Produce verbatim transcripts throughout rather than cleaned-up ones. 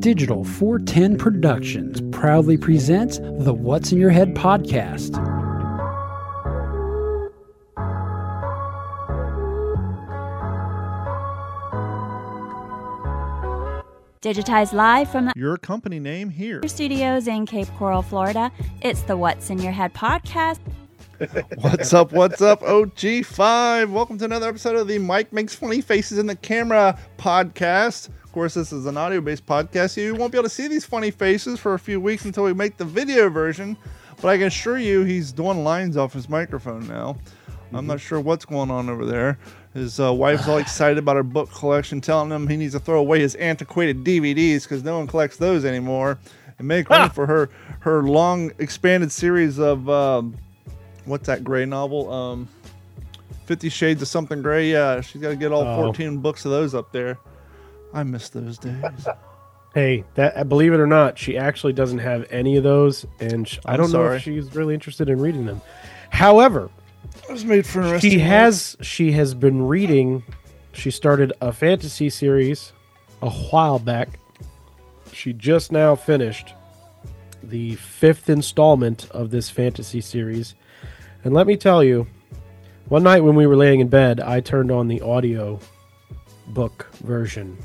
Digital four ten Productions proudly presents the What's in Your Head podcast. Digitized live from the Your company name here. studios in Cape Coral, Florida. It's the What's in Your Head podcast. What's up, what's up, O G five? Welcome to another episode of the Mike Makes Funny Faces in the Camera podcast. Of course, this is an audio-based podcast, so you won't be able to see these funny faces for a few weeks until we make the video version. But I can assure you he's doing lines off his microphone now. Mm-hmm. I'm not sure what's going on over there. His uh, wife's all excited about her book collection, telling him he needs to throw away his antiquated D V Ds because no one collects those anymore, and make room ah. for her her long expanded series of um, what's that gray novel? Um, Fifty Shades of Something Gray. Yeah, she's got to get all oh. fourteen books of those up there. I miss those days. Hey, that believe it or not, she actually doesn't have any of those, and she, I don't sorry. know if she's really interested in reading them. However, it was made for an she has she has been reading. She started a fantasy series a while back. She just now finished the fifth installment of this fantasy series, and let me tell you, one night when we were laying in bed, I turned on the audio book version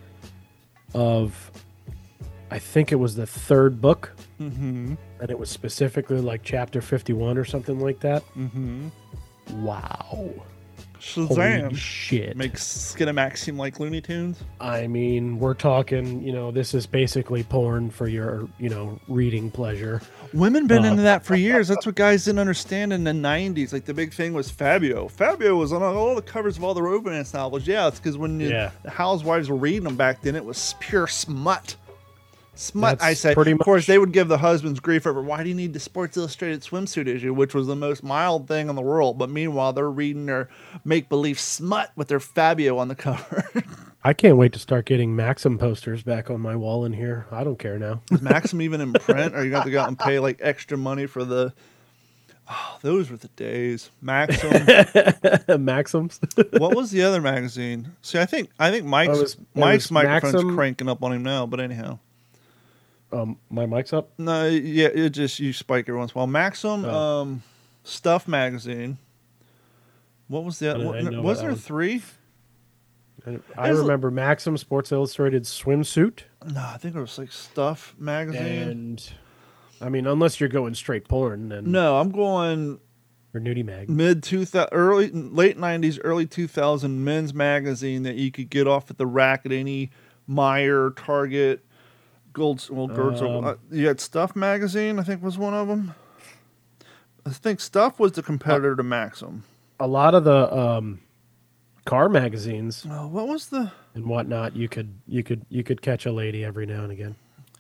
of, I think it was the third book, mm-hmm. and it was specifically like chapter fifty-one or something like that. Mm-hmm. Wow. Shazam. Holy shit. Makes Skinamax seem like Looney Tunes. I mean, we're talking, you know, this is basically porn for your, you know, reading pleasure. Women been uh, into that for years. That's what guys didn't understand in the nineties. Like, the big thing was Fabio. Fabio was on all the covers of all the romance novels. Yeah, it's because when you, yeah. the housewives were reading them back then, it was pure smut. Smut, That's I say. pretty of much. course, they would give the husbands grief over, why do you need the Sports Illustrated swimsuit issue, which was the most mild thing in the world. But meanwhile, they're reading their make-believe smut with their Fabio on the cover. I can't wait to start getting Maxim posters back on my wall in here. I don't care now. Is Maxim even in print? Or you got to go out and pay like extra money for the... Oh, those were the days. Maxim. Maxims. What was the other magazine? See, I think I think Mike's, oh, was, Mike's microphone's Maxim. cranking up on him now, but anyhow. Um, my mic's up? No, yeah, it just, you spike every once in a while. Maxim, oh. um, Stuff Magazine. What was the other? Was, was there was. three? I, I remember a, Maxim, Sports Illustrated swimsuit. No, I think it was like Stuff Magazine. And, I mean, unless you're going straight porn. Then no, I'm going... Or nudie mag. Mid two thousand, early, late nineties, early two thousand men's magazine that you could get off at the rack at any Meijer, Target... Gold, well, Gold's, um, uh, you had Stuff Magazine, I think was one of them. I think Stuff was the competitor uh, to Maxim. A lot of the um, car magazines, uh, what was the and whatnot, you could you could you could catch a lady every now and again.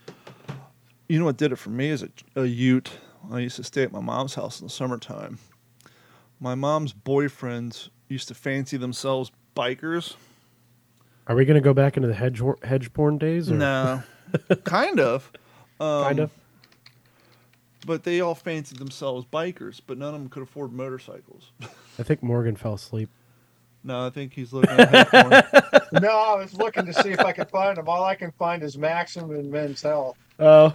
You know what did it for me as a, a Ute? I used to stay at my mom's house in the summertime. My mom's boyfriends used to fancy themselves bikers. Are we going to go back into the hedge hedge porn days? Or? No. kind of. Um, kind of. But they all fancied themselves bikers, but none of them could afford motorcycles. I think Morgan fell asleep. No, I think he's looking at head porn. No, I was looking to see if I could find them. All I can find is Maxim and Men's Health. Oh.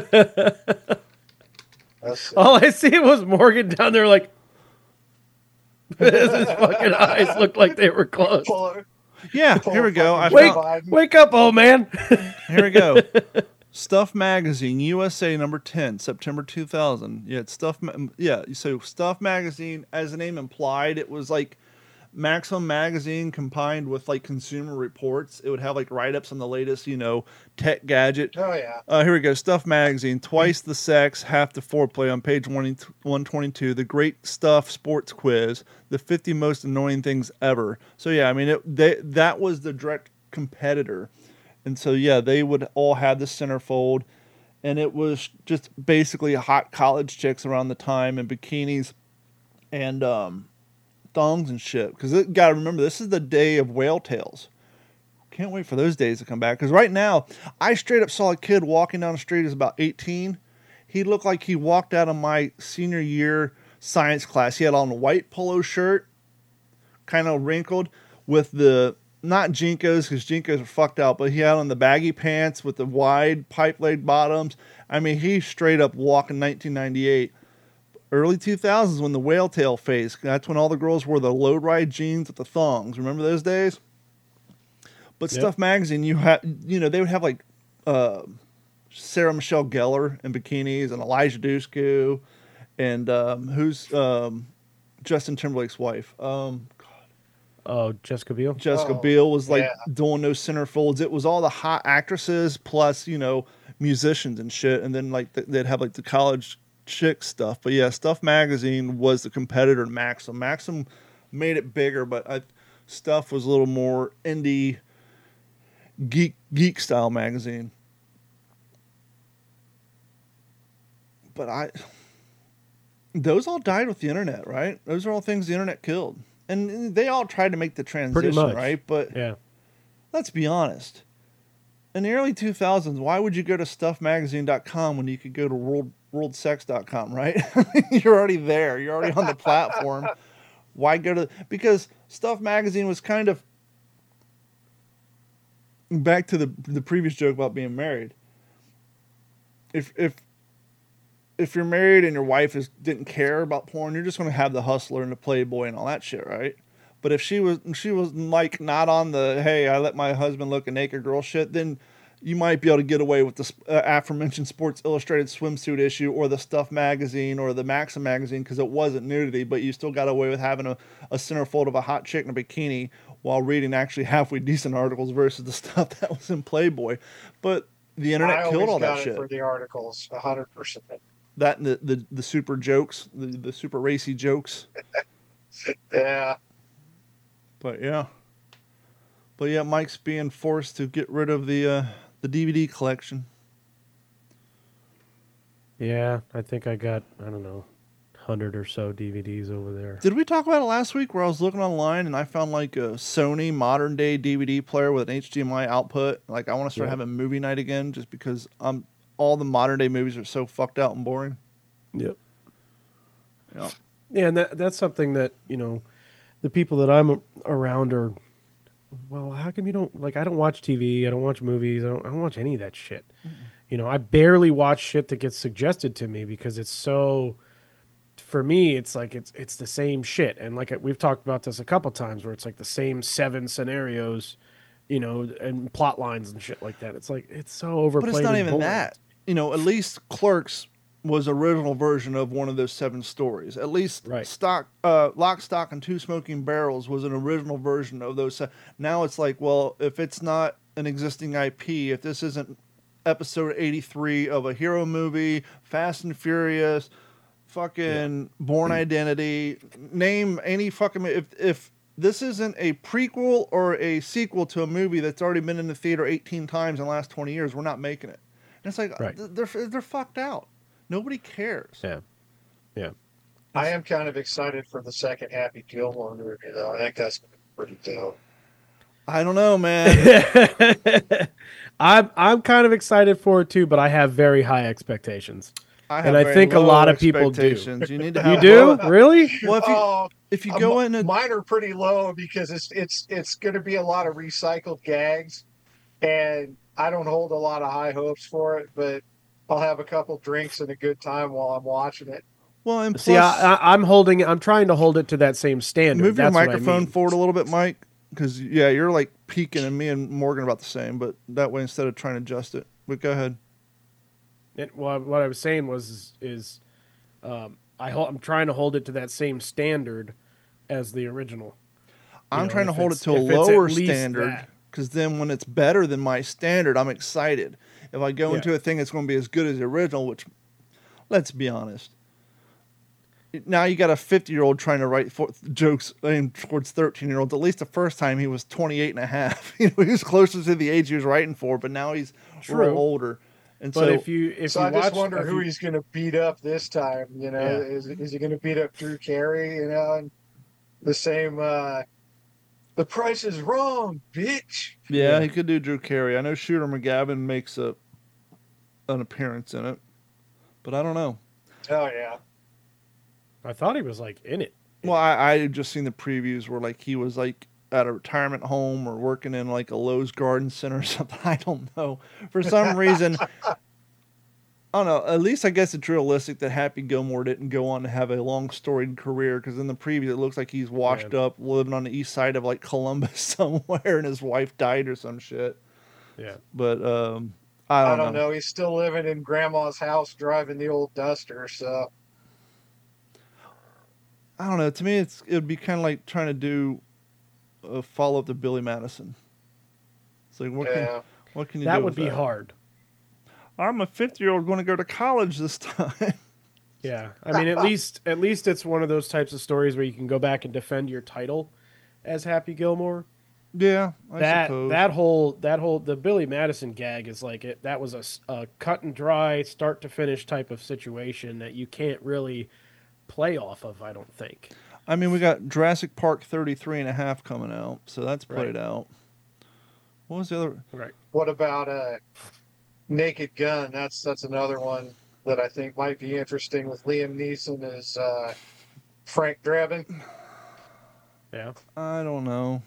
All I see was Morgan down there like, his fucking eyes looked like they were closed. Yeah, here we go. I wake, found... wake up, old man. Here we go. Stuff Magazine, U S A number ten, September two thousand. Yeah, it's Stuff. Yeah, so Stuff Magazine, as the name implied, it was like Maxim Magazine combined with like Consumer Reports. It would have like write-ups on the latest, you know, tech gadget. Oh yeah. Uh, here we go. Stuff Magazine, twice the sex, half the foreplay on page one twenty-two. The Great Stuff Sports Quiz, the fifty most annoying things ever. So yeah, I mean, it, they, that was the direct competitor, and so yeah, they would all have the centerfold, and it was just basically hot college chicks around the time in bikinis, and um. thongs and shit, because you gotta remember, this is the day of whale tails. Can't wait for those days to come back, because right now I straight up saw a kid walking down the street who's about eighteen. He looked like he walked out of my senior year science class. He had on a white polo shirt, kind of wrinkled, with the not Jinkos, because Jinkos are fucked out, but he had on the baggy pants with the wide pipe leg bottoms. I mean, he straight up walking nineteen ninety-eight. Early two thousands when the whale tail phase. That's when all the girls wore the low ride jeans with the thongs. Remember those days? But Yep. Stuff Magazine, you had, you know, they would have like uh, Sarah Michelle Gellar in bikinis and Elijah Dushku and um, who's um, Justin Timberlake's wife? Um, Oh, Jessica Biel. Jessica Oh, Biel was like yeah. doing those centerfolds. It was all the hot actresses plus, you know, musicians and shit. And then like th- they'd have like the college chick stuff. But yeah, Stuff Magazine was the competitor to Maxim. Maxim made it bigger, but I, Stuff was a little more indie geek geek style magazine. But I those all died with the internet, right? Those are all things the internet killed. And they all tried to make the transition, much. right? But Yeah. let's be honest. In the early two thousands, why would you go to stuff magazine dot com when you could go to world world sex dot com, right? You're already there. You're already on the platform. Why go to... Because Stuff Magazine was kind of... Back to the the previous joke about being married. If if if you're married and your wife is didn't care about porn, you're just going to have the Hustler and the Playboy and all that shit, right? But if she was she was like not on the hey, I let my husband look at naked girl shit, then you might be able to get away with the uh, aforementioned Sports Illustrated swimsuit issue or the Stuff magazine or the Maxim magazine because it wasn't nudity, but you still got away with having a, a centerfold of a hot chick in a bikini while reading actually halfway decent articles versus the stuff that was in Playboy. But the internet I killed always all got that it shit. for the articles, a hundred percent. That and the, the, the super jokes, the, the super racy jokes. Yeah, But yeah. But yeah, Mike's being forced to get rid of the uh, the D V D collection. Yeah, I think I got, I don't know, hundred or so D V Ds over there. Did we talk about it last week where I was looking online and I found like a Sony modern day D V D player with an H D M I output? Like I want to start Yeah. having movie night again just because um all the modern day movies are so fucked out and boring. Yep. Yeah. Yeah, and that that's something that, you know, the people that I'm around are, well, how come you don't, like, I don't watch T V, I don't watch movies, I don't, I don't watch any of that shit. You know, I barely watch shit that gets suggested to me because it's so, for me, it's like, it's it's the same shit. And like we've talked about this a couple times where it's like the same seven scenarios, you know, and plot lines and shit like that. It's like, it's so overplayed. But it's not and even boring. that. You know, at least Clerks was original version of one of those seven stories. At least Right. stock, uh, Lock, Stock, and Two Smoking Barrels was an original version of those. Se- now it's like, well, if it's not an existing I P, if this isn't episode eighty-three of a hero movie, Fast and Furious, fucking Born Identity, name any fucking... If, if this isn't a prequel or a sequel to a movie that's already been in the theater eighteen times in the last twenty years, we're not making it. And it's like, Right. they're, they're fucked out. Nobody cares. Yeah. Yeah. I am kind of excited for the second Happy Gilmore movie, though. I think that's pretty dope. I don't know, man. I'm I'm kind of excited for it too, but I have very high expectations. I And I very think a low lot of people do. expectations. You need to You have do? low- Really? Well, if you Oh, if you uh, go m- in, a, mine are pretty low because it's it's it's going to be a lot of recycled gags, and I don't hold a lot of high hopes for it. But I'll have a couple drinks and a good time while I'm watching it. well, and plus, See, I, I, I'm holding. I'm trying to hold it to that same standard. move your That's what I microphone mean. forward a little bit, Mike, because yeah, you're like peaking, and me and Morgan are about the same. But that way, instead of trying to adjust it, but go ahead. It, well, what I was saying was is, um, I hol- I'm trying to hold it to that same standard as the original. You I'm know, trying to if hold it it's- to a if it's at lower least standard that. because then when it's better than my standard, I'm excited. If I go Yeah. into a thing that's going to be as good as the original, which, let's be honest, now you got a fifty year old trying to write for, jokes aimed towards thirteen year olds. At least the first time he was twenty-eight and a half. You know, he was closer to the age he was writing for, but now he's a True. little older. And But so if you if so you I watch, just wonder if who you- he's going to beat up this time. You know, Yeah. is is he going to beat up Drew Carey? You know, and the same. Uh, the price is wrong, bitch. yeah, Yeah. he could do Drew Carey. I know Shooter McGavin makes a an appearance in it, but I don't know. Oh yeah. I thought he was like in it. Well, I, I had just seen the previews where like he was like at a retirement home or working in like a Lowe's garden center or something. I don't know. For some reason, I don't know. At least I guess it's realistic that Happy Gilmore didn't go on to have a long storied career, because in the preview it looks like he's washed Yeah. up living on the east side of like Columbus somewhere, and his wife died or some shit. Yeah. But um, I I don't, don't know. know. He's still living in Grandma's house, driving the old Duster. So I don't know. To me, it's it would be kind of like trying to do a follow up to Billy Madison. It's like what yeah, can what can you That do would with be that? hard. I'm a fifth year old going to go to college this time. Yeah. I mean, at least at least it's one of those types of stories where you can go back and defend your title as Happy Gilmore. Yeah, I that suppose. that whole that whole the Billy Madison gag is like it. That was a, s- a cut and dry, start to finish type of situation that you can't really play off of. I don't think. I mean, we got Jurassic Park thirty-three and a half coming out, so that's played Right. out. What was the other? Right. what about uh, Naked Gun? That's that's another one that I think might be interesting with Liam Neeson as uh, Frank Drebin. Yeah. I don't know.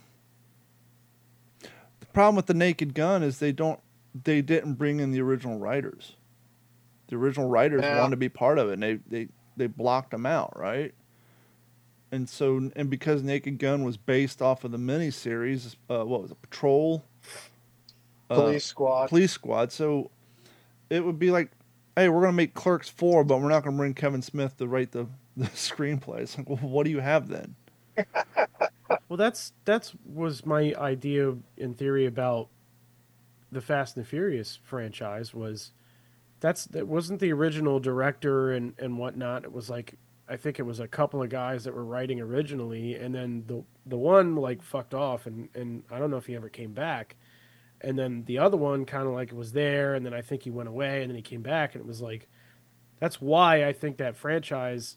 The problem with the Naked Gun is they don't, they didn't bring in the original writers. The original writers Yeah. wanted to be part of it, and they they they blocked them out, right? And so, and because Naked Gun was based off of the miniseries, uh, what was it, Patrol? Uh, Police Squad. Police Squad. So it would be like, hey, we're going to make Clerks four, but we're not going to bring Kevin Smith to write the, the screenplay. It's like, well, what do you have then? Well, that's that's was my idea in theory about the Fast and the Furious franchise. Was that's that wasn't the original director and and whatnot. It was like I think it was a couple of guys that were writing originally, and then the the one like fucked off, and and I don't know if he ever came back. And then the other one kind of like was there, and then I think he went away, and then he came back, and it was like that's why I think that franchise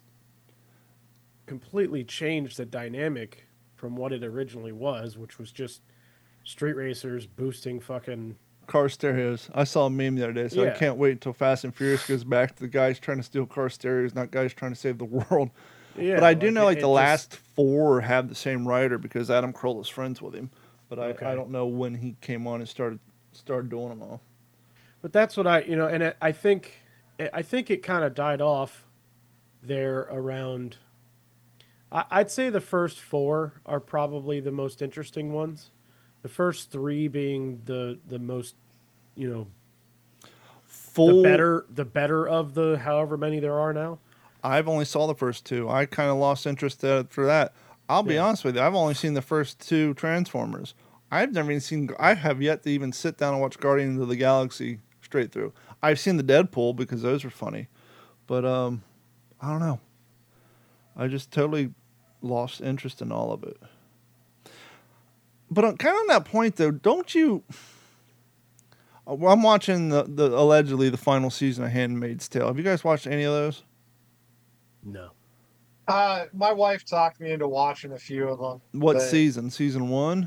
completely changed the dynamic from what it originally was, which was just street racers boosting fucking. Car stereos. I saw a meme the other day, so I Yeah. can't wait until Fast and Furious goes back to the guys trying to steal car stereos, not guys trying to save the world. Yeah, but I do know it- like it the just- last four have the same writer because Adam Kroll is friends with him. But I, Okay. I don't know when he came on and started started doing them all. But that's what I, you know, and it, I think, I think it kind of died off there around. I, I'd say the first four are probably the most interesting ones. The first three being the the most, you know, Full. the better the better of the however many there are now. I've only saw the first two. I kind of lost interest uh, for that. I'll be Yeah. honest with you. I've only seen the first two Transformers. I've never even seen. I have yet to even sit down and watch Guardians of the Galaxy straight through. I've seen the Deadpool because those were funny, but um, I don't know. I just totally lost interest in all of it. But on, kind of on that point though, don't you? Uh, Well, I'm watching the, the allegedly the final season of Handmaid's Tale. Have you guys watched any of those? No. Uh, my wife talked me into watching a few of them. What but, season? Season one.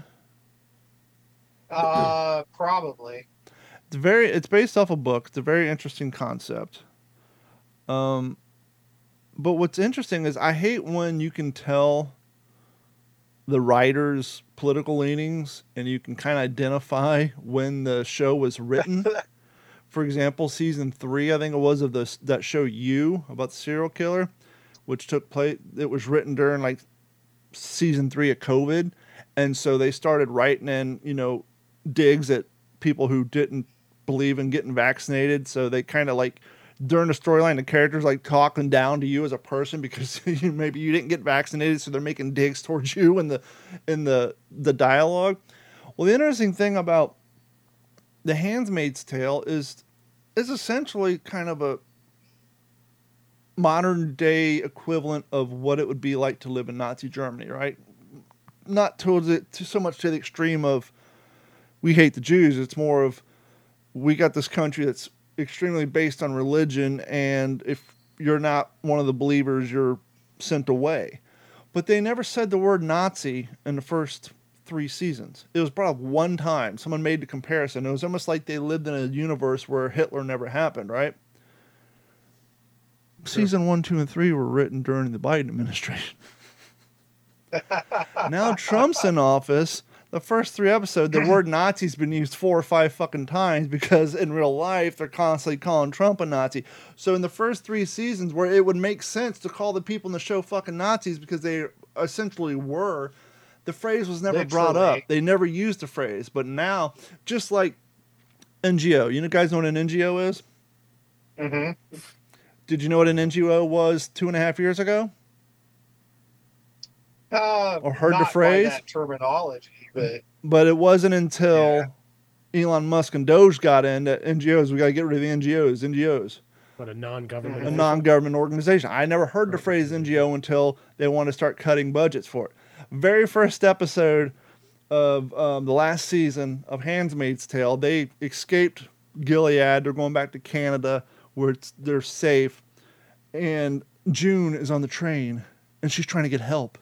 Uh, probably. It's very. It's based off a book. It's a very interesting concept. Um, but what's interesting is I hate when you can tell the writer's political leanings and you can kind of identify when the show was written. For example, season three, I think it was, of this that show You about the serial killer, which took place. It was written during like season three of COVID, and so they started writing in, you know, digs at people who didn't believe in getting vaccinated. So they kind of like during the storyline, the characters like talking down to you as a person because you, maybe you didn't get vaccinated, so they're making digs towards you in the in the the dialogue. Well, the interesting thing about The Handmaid's Tale is is essentially kind of a modern day equivalent of what it would be like to live in Nazi Germany, right? Not towards it to so much to the extreme of we hate the Jews. It's more of we got this country that's extremely based on religion, and if you're not one of the believers, you're sent away. But they never said the word Nazi in the first three seasons. It was brought up one time. Someone made the comparison. It was almost like they lived in a universe where Hitler never happened, right? Sure. Season one, two, and three were written during the Biden administration. Now Trump's in office. The first three episodes, the word Nazi's been used four or five fucking times because in real life, they're constantly calling Trump a Nazi. So in the first three seasons where it would make sense to call the people in the show fucking Nazis because they essentially were, the phrase was never Literally. brought up. They never used the phrase. But now, just like N G O, you know, guys know what an N G O is? Mm-hmm. Did you know what an N G O was two and a half years ago? Uh, Or heard the not by phrase? that terminology, but But it wasn't until Elon Musk and Doge got in that N G Os, we got to get rid of the N G Os, N G Os, But a non-government. a non-government organization. I never heard the phrase N G O until they want to start cutting budgets for it. Very first episode of um, the last season of Handmaid's Tale, they escaped Gilead. They're going back to Canada where it's, they're safe. And June is on the train, and she's trying to get help.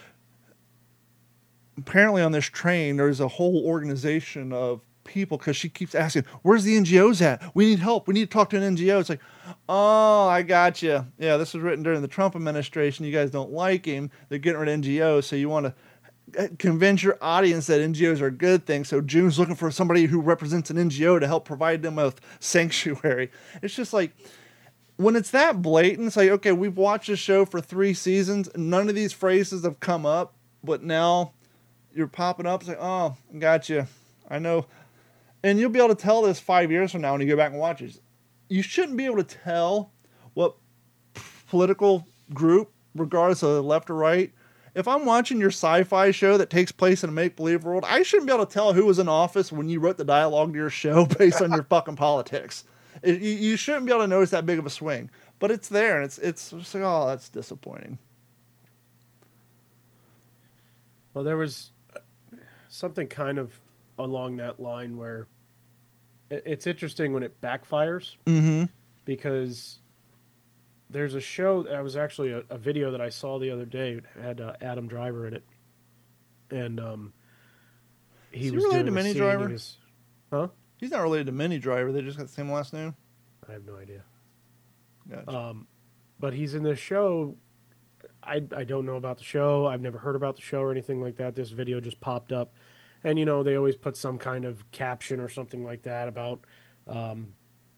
Apparently on this train, there's a whole organization of people because she keeps asking, where's the N G Os at? We need help. We need to talk to an N G O. It's like, oh, I got you. Yeah, this was written during the Trump administration. You guys don't like him. They're getting rid of N G Os. So you want to convince your audience that N G Os are a good thing. So June's looking for somebody who represents an N G O to help provide them with sanctuary. It's just like, when it's that blatant, it's like, okay, we've watched this show for three seasons. And none of these phrases have come up, but now you're popping up. It's like, oh, got you. I know. And you'll be able to tell this five years from now when you go back and watch it. You shouldn't be able to tell what political group, regardless of left or right. If I'm watching your sci-fi show that takes place in a make-believe world, I shouldn't be able to tell who was in office when you wrote the dialogue to your show based on your fucking politics. It, you, you shouldn't be able to notice that big of a swing. But it's there, and it's it's just like, oh, that's disappointing. Well, there was something kind of along that line where it- it's interesting when it backfires Mm-hmm. because there's a show that was actually a, a video that I saw the other day. It had uh, Adam Driver in it, and um, he Is he was related doing to a Minnie scene, Driver? he was- huh? He's not related to Minnie Driver. They just got the same last name. I have no idea. Gotcha. Um, but he's in this show. I I don't know about the show. I've never heard about the show or anything like that. This video just popped up, and you know they always put some kind of caption or something like that about, um,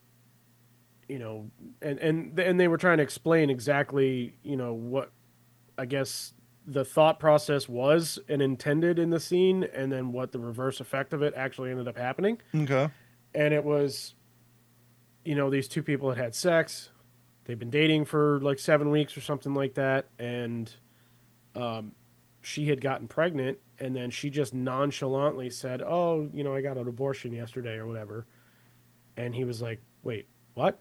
you know, and and and they were trying to explain exactly you know what, I guess the thought process was and intended in the scene, and then what the reverse effect of it actually ended up happening. Okay. And it was, you know, these two people had had sex. They've been dating for like seven weeks or something like that. And um, she had gotten pregnant. And then she just nonchalantly said, oh, you know, I got an abortion yesterday or whatever. And he was like, wait, what?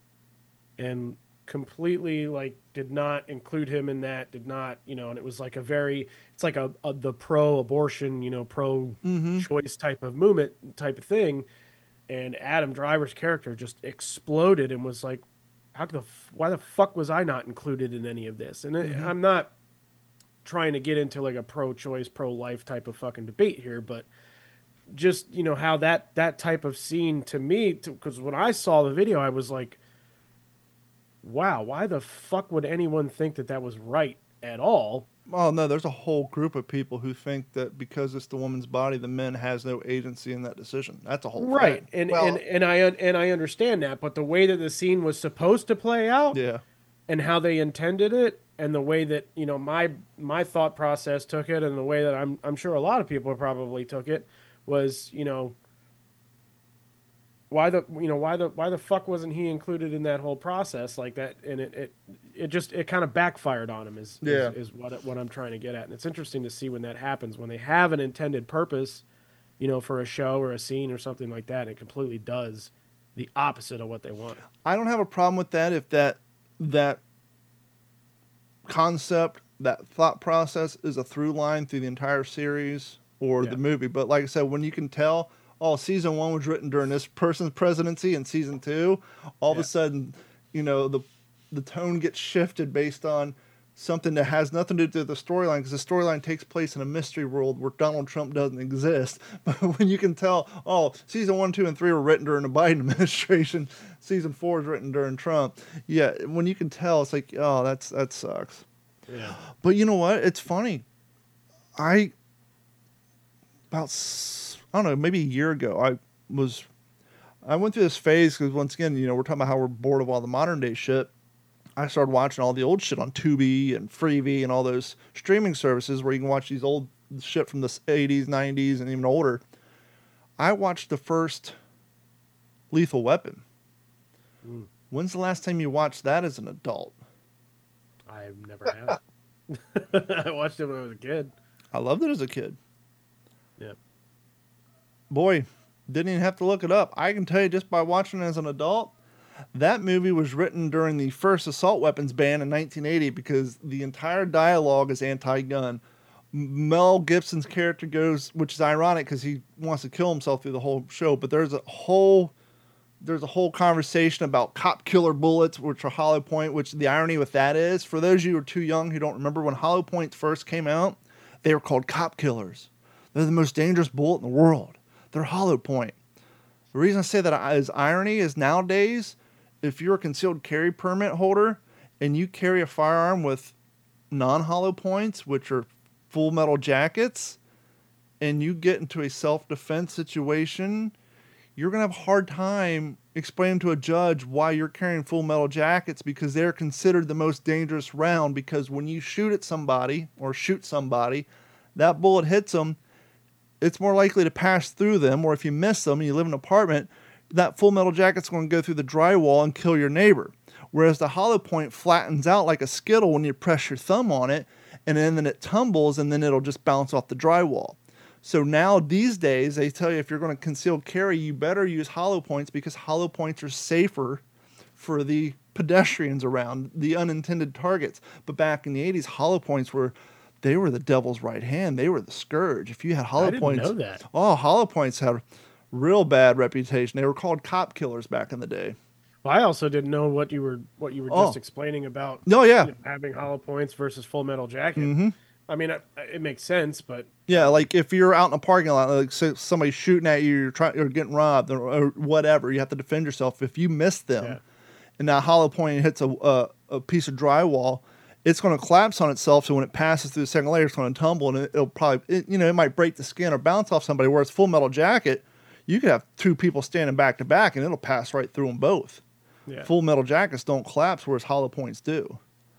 And completely like did not include him in that, did not, you know, and it was like a very, it's like a, a the pro-abortion, you know, pro-choice type of movement type of thing. And Adam Driver's character just exploded and was like, "How the f- why the fuck was I not included in any of this?" And it, I'm not trying to get into like a pro-choice, pro-life type of fucking debate here, but just you know how that that type of scene to me, because when I saw the video, I was like, "Wow, why the fuck would anyone think that that was right at all?" Oh, no, there's a whole group of people who think that because it's the woman's body, the men has no agency in that decision. That's a whole Right, thing. and, Well- and and I and I understand that, but the way that the scene was supposed to play out, Yeah. and how they intended it, and the way that you know my my thought process took it, and the way that I'm I'm sure a lot of people probably took it was you know why the you know why the why the fuck wasn't he included in that whole process like that? And it it, it just it kind of backfired on him is Yeah. is, is what it- what I'm trying to get at, and it's interesting to see when that happens when they have an intended purpose, you know, for a show or a scene or something like that, and it completely does the opposite of what they want. I don't have a problem with that if that that concept, that thought process is a through line through the entire series or Yeah. the movie. But like I said, when you can tell, oh, season one was written during this person's presidency, and season two, all of Yeah. a sudden, you know, the the tone gets shifted based on something that has nothing to do with the storyline, because the storyline takes place in a mystery world where Donald Trump doesn't exist. But when you can tell, oh, season one, two, and three were written during the Biden administration, season four is written during Trump. Yeah, when you can tell, it's like, oh, that's that sucks. Yeah. But you know what? It's funny. I about s- I don't know, maybe a year ago, I was I went through this phase because once again, you know, we're talking about how we're bored of all the modern day shit. I started watching all the old shit on Tubi and Freevee and all those streaming services where you can watch these old shit from the eighties, nineties, and even older. I watched the first Lethal Weapon. Mm. When's the last time you watched that as an adult? I never have. I watched it when I was a kid. I loved it as a kid. Yeah. Boy, didn't even have to look it up. I can tell you just by watching it as an adult, that movie was written during the first assault weapons ban in nineteen eighty because the entire dialogue is anti-gun. Mel Gibson's character goes, which is ironic because he wants to kill himself through the whole show, but there's a whole there's a whole conversation about cop killer bullets, which are hollow point, which the irony with that is, for those of you who are too young who don't remember, when hollow points first came out, they were called cop killers. They're the most dangerous bullet in the world. They're hollow point. The reason I say that as irony is nowadays, if you're a concealed carry permit holder and you carry a firearm with non-hollow points, which are full metal jackets, and you get into a self-defense situation, you're going to have a hard time explaining to a judge why you're carrying full metal jackets because they're considered the most dangerous round, because when you shoot at somebody or shoot somebody, that bullet hits them, it's more likely to pass through them, or if you miss them and you live in an apartment, that full metal jacket's going to go through the drywall and kill your neighbor. Whereas the hollow point flattens out like a Skittle when you press your thumb on it, and then, then it tumbles, and then it'll just bounce off the drywall. So now these days, they tell you if you're going to conceal carry, you better use hollow points because hollow points are safer for the pedestrians around, the unintended targets. But back in the eighties, hollow points were, they were the devil's right hand. They were the scourge. If you had hollow I didn't points, know that. Oh, hollow points had a real bad reputation. They were called cop killers back in the day. Well, I also didn't know what you were what you were Oh. just explaining about. No, yeah. You know, having hollow points versus full metal jacket. Mm-hmm. I mean, it, it makes sense, but Yeah, like if you're out in a parking lot, like so somebody's shooting at you, you're trying, or getting robbed, or, or whatever, you have to defend yourself. If you miss them, Yeah. and that hollow point hits a, a a piece of drywall, it's going to collapse on itself. So when it passes through the second layer, it's going to tumble, and it, it'll probably, it, you know, it might break the skin or bounce off somebody. Whereas full metal jacket, you could have two people standing back to back, and it'll pass right through them both. yeah. Full metal jackets don't collapse, whereas hollow points do.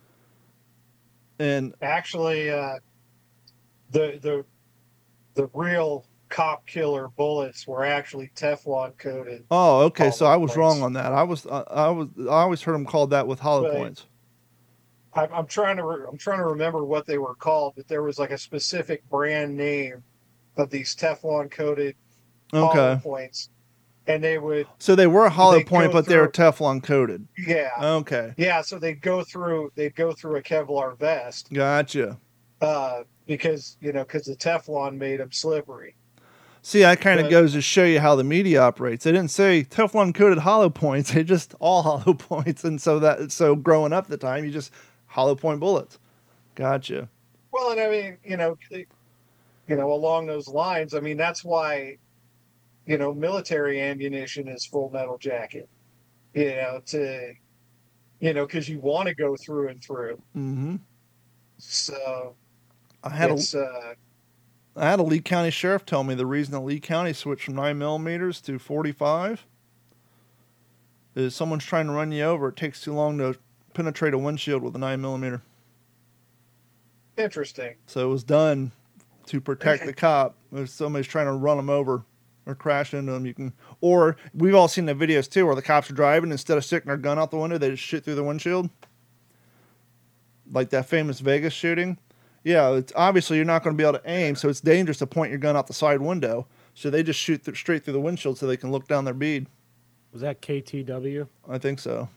And Actually, uh, the the the real cop killer bullets were actually Teflon coated. oh, okay, so Hollow I was points. wrong on that. I was, I, I was, I always heard them called that with hollow Right. points. I'm, I'm trying to re- I'm trying to remember what they were called, but there was like a specific brand name of these Teflon coated hollow Okay, points, and they would so they were hollow They point, go but they were through- Teflon coated. yeah Okay, yeah. So they'd go through they'd go through a Kevlar vest gotcha. uh, because you know because the Teflon made them slippery. See, that kind of But- goes to show you how the media operates. They didn't say Teflon coated hollow points; they just all hollow points. And so that, so growing up at the time, you just hollow point bullets. Gotcha. Well, and I mean, you know, you know, along those lines, I mean, that's why, you know, military ammunition is full metal jacket. You know, to, you know, because you want to go through and through. Mm-hmm. So I had a, it's, uh, I had a Lee County sheriff tell me the reason that Lee County switched from nine millimeters to forty-five is someone's trying to run you over. It takes too long to penetrate a windshield with a nine millimeter. interesting. So it was done to protect the cop. If somebody's trying to run them over or crash into them, you can. Or we've all seen the videos too, where the cops are driving, instead of sticking their gun out the window, they just shoot through the windshield, like that famous Vegas shooting. Yeah, it's obviously you're not going to be able to aim, so it's dangerous to point your gun out the side window. So they just shoot th- straight through the windshield so they can look down their bead. Was that K T W? I think so.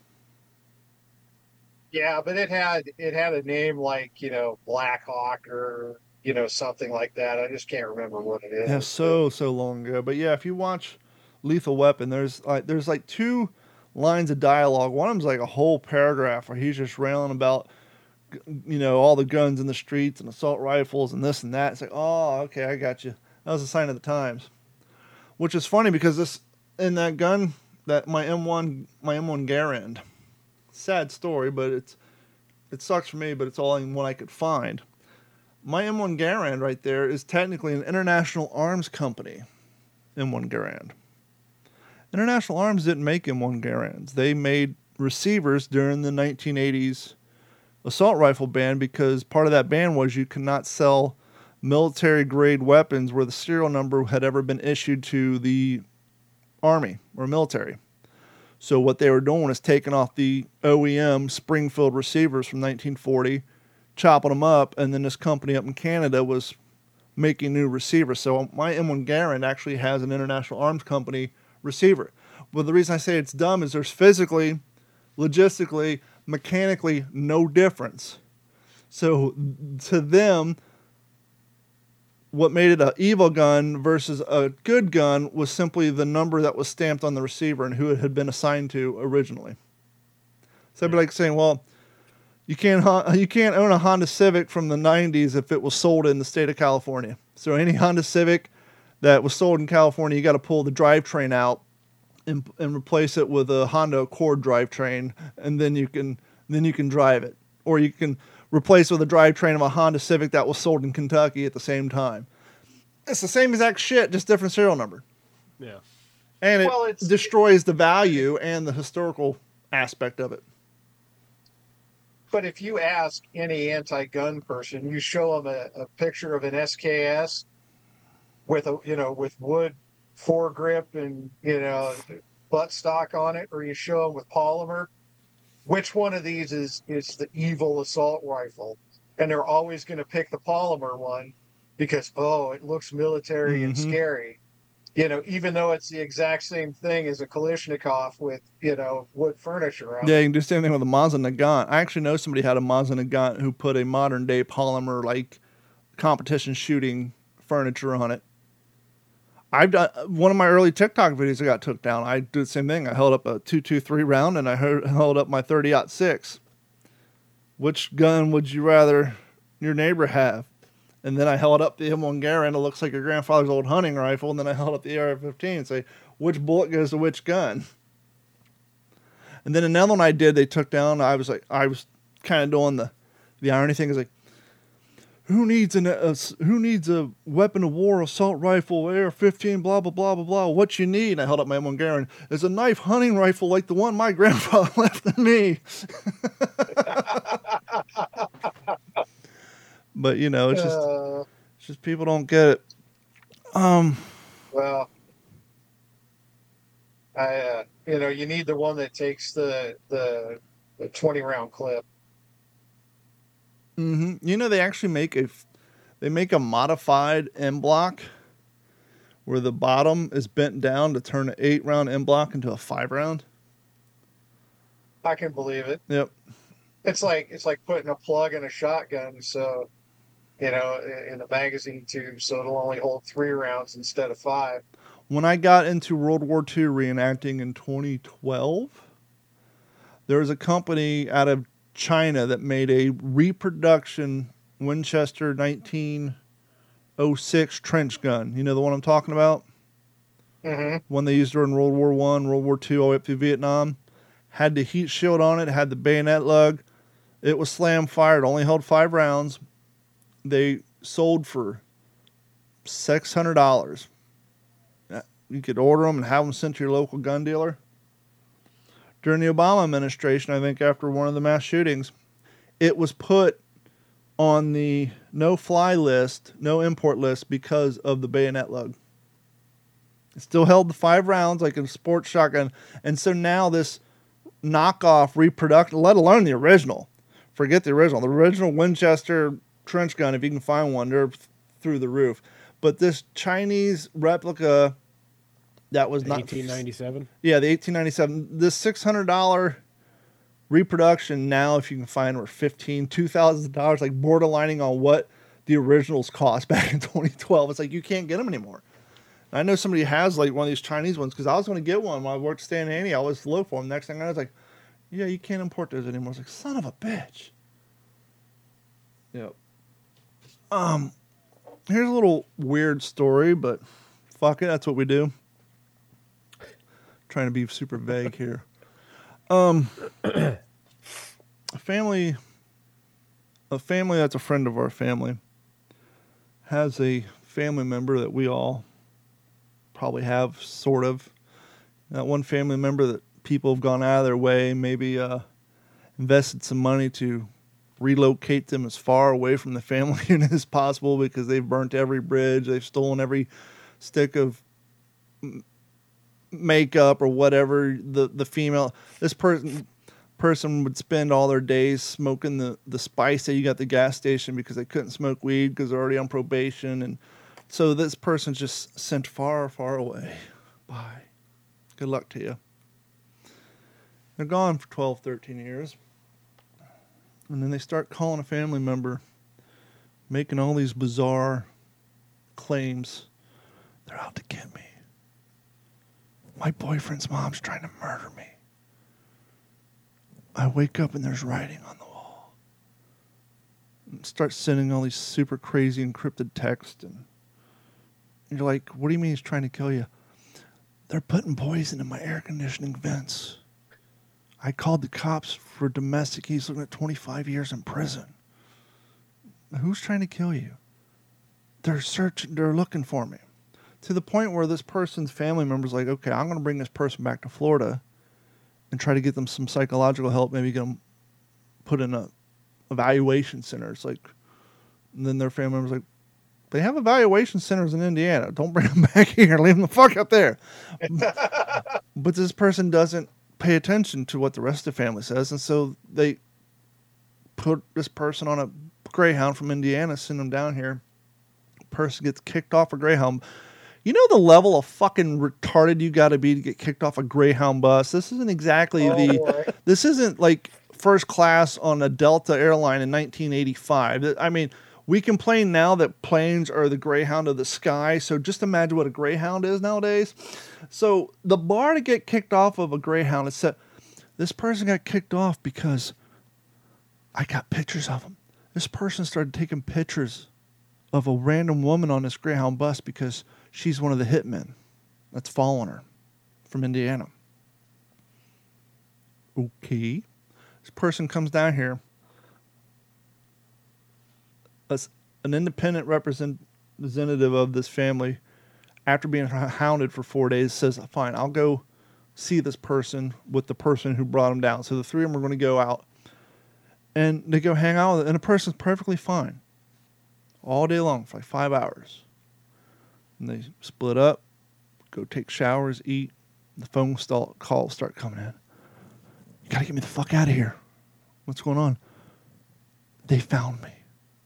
Yeah, but it had it had a name like, you know, Black Hawk or, you know, something like that. I just can't remember what it is. Yeah, so so long ago. But yeah, if you watch Lethal Weapon, there's like there's like two lines of dialogue. One of them's like a whole paragraph where he's just railing about, you know, all the guns in the streets and assault rifles and this and that. It's like, oh, okay, I got you. That was a sign of the times. Which is funny because this in that gun, that my M one my M one Garand. Sad story, but it's it sucks for me, but it's all in one I could find. my M one Garand right there is technically an International Arms Company M one Garand. International Arms didn't make M one Garands. They made receivers during the nineteen eighties assault rifle ban because part of that ban was you could not sell military-grade weapons where the serial number had ever been issued to the Army or military. So what they were doing was taking off the O E M Springfield receivers from nineteen forty, chopping them up, and then this company up in Canada was making new receivers. So my M one Garand actually has an International Arms Company receiver. Well, the reason I say it's dumb is there's physically, logistically, mechanically no difference. So to them, what made it an evil gun versus a good gun was simply the number that was stamped on the receiver and who it had been assigned to originally. So it'd be like saying, well, you can't you can't own a Honda Civic from the nineties if it was sold in the state of California. So any Honda Civic that was sold in California, you got to pull the drivetrain out and, and replace it with a Honda Accord drivetrain, and then you can then you can drive it, or you can replace with a drivetrain of a Honda Civic that was sold in Kentucky at the same time. It's the same exact shit, just different serial number. Yeah. And it Well, it's- destroys the value and the historical aspect of it. But if you ask any anti-gun person, you show them a, a picture of an S K S with a you know with wood foregrip and you know buttstock on it, or you show them with polymer, which one of these is is the evil assault rifle? And they're always going to pick the polymer one because oh, it looks military and Mhm. scary. You know, even though it's the exact same thing as a Kalashnikov with you know wood furniture on it. Yeah, you can do the same thing with a Mazda Nagant. I actually know somebody had a Mazda Nagant who put a modern day polymer like competition shooting furniture on it. I've done one of my early TikTok videos that got took down. I did the same thing. I held up a two twenty-three round and I he- held up my thirty aught six. Which gun would you rather your neighbor have? And then I held up the M one Garand. It looks like your grandfather's old hunting rifle. And then I held up the A R fifteen and say, which bullet goes to which gun? And then another one I did, they took down. I was like, I was kind of doing the, the irony thing is like, who needs an a, who needs a weapon of war, assault rifle, A R fifteen, blah blah blah blah blah. What you need? And I held up my M one Garand. Is a knife hunting rifle like the one my grandfather left to me. But you know, it's just Uh, it's just people don't get it. Um, well, I uh, you know you need the one that takes the the, the twenty round clip. hmm You know, they actually make a f- they make a modified M block where the bottom is bent down to turn an eight round M block into a five round. I can believe it. Yep. It's like it's like putting a plug in a shotgun, so you know, in the magazine tube, so it'll only hold three rounds instead of five. When I got into World War Two reenacting in twenty twelve, there was a company out of China that made a reproduction Winchester nineteen oh six trench gun. You know the one I'm talking about? Mm-hmm. One they used during World War One, World War Two, all the way up through Vietnam. Had the heat shield on it, had the bayonet lug. It was slam fired, only held five rounds. They sold for six hundred dollars. You could order them and have them sent to your local gun dealer. During the Obama administration, I think after one of the mass shootings, it was put on the no-fly list, no import list because of the bayonet lug. It still held the five rounds like a sports shotgun. And so now this knockoff reproduction, let alone the original, forget the original, the original Winchester trench gun, if you can find one, they're through the roof. But this Chinese replica that was not eighteen ninety-seven. Yeah, the eighteen ninety-seven. This six hundred dollars reproduction now, if you can find, were fifteen, two thousand dollars, like borderlining on what the originals cost back in twenty twelve. It's like you can't get them anymore. I know somebody has like one of these Chinese ones because I was going to get one when I worked Stan Haney. I always look for them. Next thing I was like, yeah, you can't import those anymore. I was like, son of a bitch. Yep. Um, here's a little weird story, but fuck it, that's what we do. Trying to be super vague here. Um, a family, a family that's a friend of our family, has a family member that we all probably have, sort of. That one family member that people have gone out of their way, maybe uh, invested some money to relocate them as far away from the family unit as possible because they've burnt every bridge, they've stolen every stick of m- makeup or whatever. The the female, this person person would spend all their days smoking the, the spice that you got at the gas station because they couldn't smoke weed because they're already on probation. And so this person's just sent far, far away. Bye. Good luck to you. They're gone for twelve, thirteen years. And then they start calling a family member, making all these bizarre claims. They're out to get me. My boyfriend's mom's trying to murder me. I wake up and there's writing on the wall. And start sending all these super crazy encrypted texts. And you're like, what do you mean he's trying to kill you? They're putting poison in my air conditioning vents. I called the cops for domestic. He's looking at twenty-five years in prison. Who's trying to kill you? They're searching, they're looking for me. To the point where this person's family member's like, okay, I'm going to bring this person back to Florida and try to get them some psychological help, maybe get them put in a evaluation center. It's like, and then their family member's like, they have evaluation centers in Indiana. Don't bring them back here. Leave them the fuck up there. But this person doesn't pay attention to what the rest of the family says, and so they put this person on a Greyhound from Indiana, send them down here. Person gets kicked off a Greyhound. You know the level of fucking retarded you got to be to get kicked off a Greyhound bus? This isn't exactly Oh, the... boy. This isn't like first class on a Delta airline in nineteen eighty-five. I mean, we complain now that planes are the Greyhound of the sky, so just imagine what a Greyhound is nowadays. So the bar to get kicked off of a Greyhound is set. This person got kicked off because I got pictures of him. This person started taking pictures of a random woman on this Greyhound bus because she's one of the hitmen that's following her from Indiana. Okay. This person comes down here. As an independent representative of this family, after being hounded for four days, says, fine, I'll go see this person with the person who brought him down. So the three of them are going to go out. And they go hang out with it, and the person's perfectly fine. All day long for like five hours. And they split up, go take showers, eat. The phone stall, calls start coming in. You gotta get me the fuck out of here. What's going on? They found me.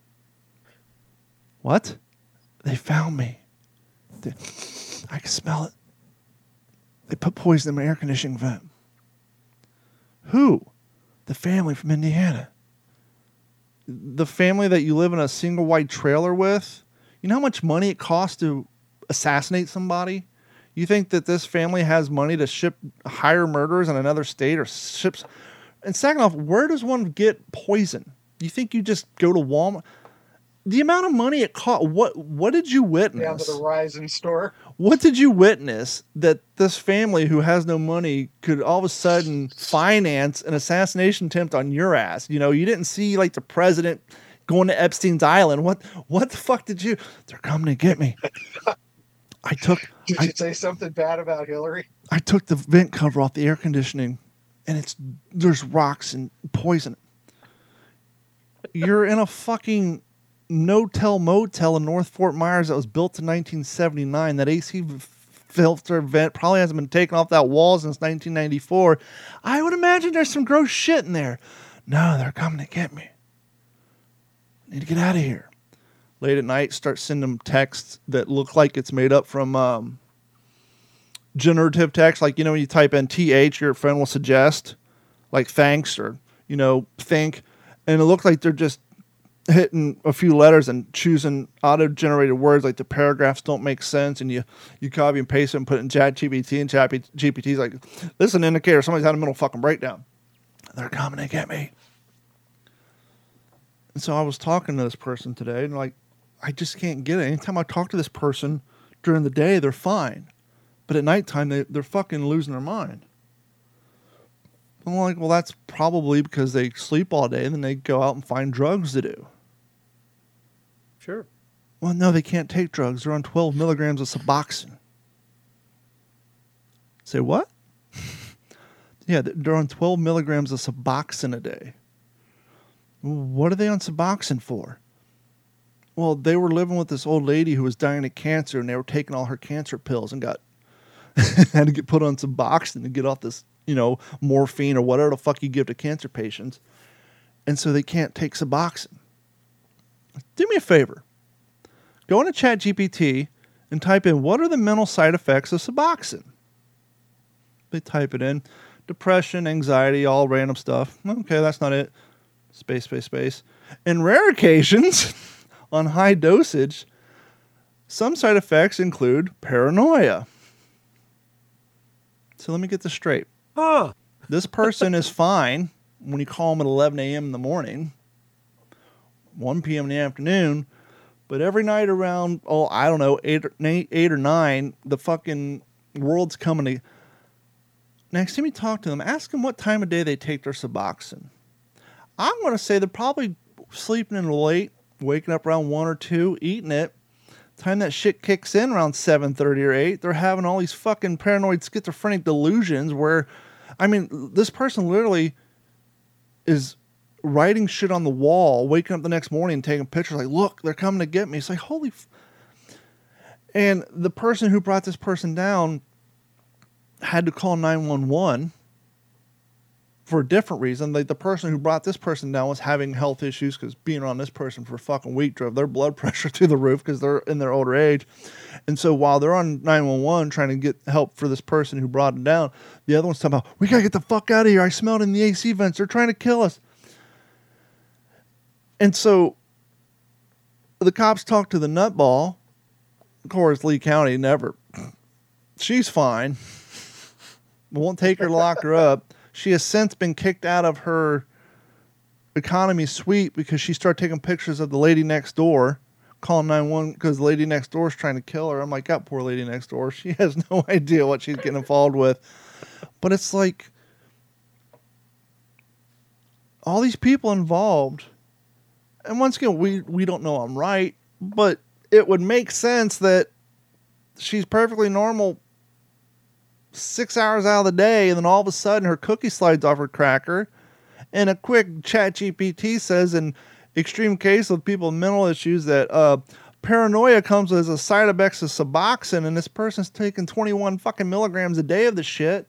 What? They found me. They, I can smell it. They put poison in my air conditioning vent. Who? The family from Indiana. The family that you live in a single wide trailer with. You know how much money it costs to assassinate somebody? You think that this family has money to ship, hire murderers in another state or ships? And second off, where does one get poison? You think you just go to Walmart? The amount of money it cost. What What did you witness? Down to the Verizon store. What did you witness that this family who has no money could all of a sudden finance an assassination attempt on your ass? You know, you didn't see like the president going to Epstein's Island. What What the fuck did you? They're coming to get me. I took. Did I, you say something bad about Hillary? I took the vent cover off the air conditioning, and it's there's rocks and poison. You're in a fucking no-tell motel in North Fort Myers that was built in nineteen seventy-nine. That A C filter vent probably hasn't been taken off that wall since nineteen ninety-four. I would imagine there's some gross shit in there. No, they're coming to get me. I need to get out of here. Late at night, start sending them texts that look like it's made up from um, generative text. Like, you know, when you type in T H, your friend will suggest, like, thanks or, you know, think. And it looks like they're just hitting a few letters and choosing auto-generated words, like the paragraphs don't make sense, and you, you copy and paste it and put it in ChatGPT, and ChatGPT's like, this is an indicator somebody's had a mental fucking breakdown. They're coming to get me. And so I was talking to this person today, and like, I just can't get it. Anytime I talk to this person during the day, they're fine. But at nighttime, they, they're fucking losing their mind. I'm like, well, that's probably because they sleep all day and then they go out and find drugs to do. Sure. Well, no, they can't take drugs. They're on twelve milligrams of Suboxone. Say what? Yeah, they're on twelve milligrams of Suboxone a day. What are they on Suboxone for? Well, they were living with this old lady who was dying of cancer, and they were taking all her cancer pills and got had to get put on Suboxone to get off this, you know, morphine or whatever the fuck you give to cancer patients. And so they can't take Suboxone. Do me a favor. Go into ChatGPT and type in, what are the mental side effects of Suboxone? They type it in. Depression, anxiety, all random stuff. Okay, that's not it. Space, space, space. In rare occasions, on high dosage, some side effects include paranoia. So let me get this straight. Huh. This person is fine when you call them at eleven a.m. in the morning, one p.m. in the afternoon, but every night around, oh, I don't know, eight or, eight or nine, the fucking world's coming to... Next time you talk to them, ask them what time of day they take their Suboxone. I'm going to say they're probably sleeping in late, waking up around one or two, eating it. Time that shit kicks in around seven thirty or eight, they're having all these fucking paranoid schizophrenic delusions where, I mean, this person literally is writing shit on the wall, waking up the next morning and taking pictures like, look, they're coming to get me. It's like, holy... F-. And the person who brought this person down had to call nine one one for a different reason. Like, the person who brought this person down was having health issues because being around this person for a fucking week drove their blood pressure through the roof because they're in their older age. And so while they're on nine one one trying to get help for this person who brought it down, the other one's talking about, we got to get the fuck out of here. I smelled it in the A C vents. They're trying to kill us. And so the cops talk to the nutball. Of course, Lee County never. She's fine. Won't take her, lock her up. She has since been kicked out of her economy suite because she started taking pictures of the lady next door, calling nine one one because the lady next door is trying to kill her. I'm like, God, poor lady next door. She has no idea what she's getting involved with. But it's like all these people involved. And once again, we, we don't know I'm right, but it would make sense that she's perfectly normal six hours out of the day, and then all of a sudden her cookie slides off her cracker, and a quick chat G P T says in extreme case of people with mental issues that uh, paranoia comes as a side effect of Suboxone, and this person's taking twenty-one fucking milligrams a day of the shit.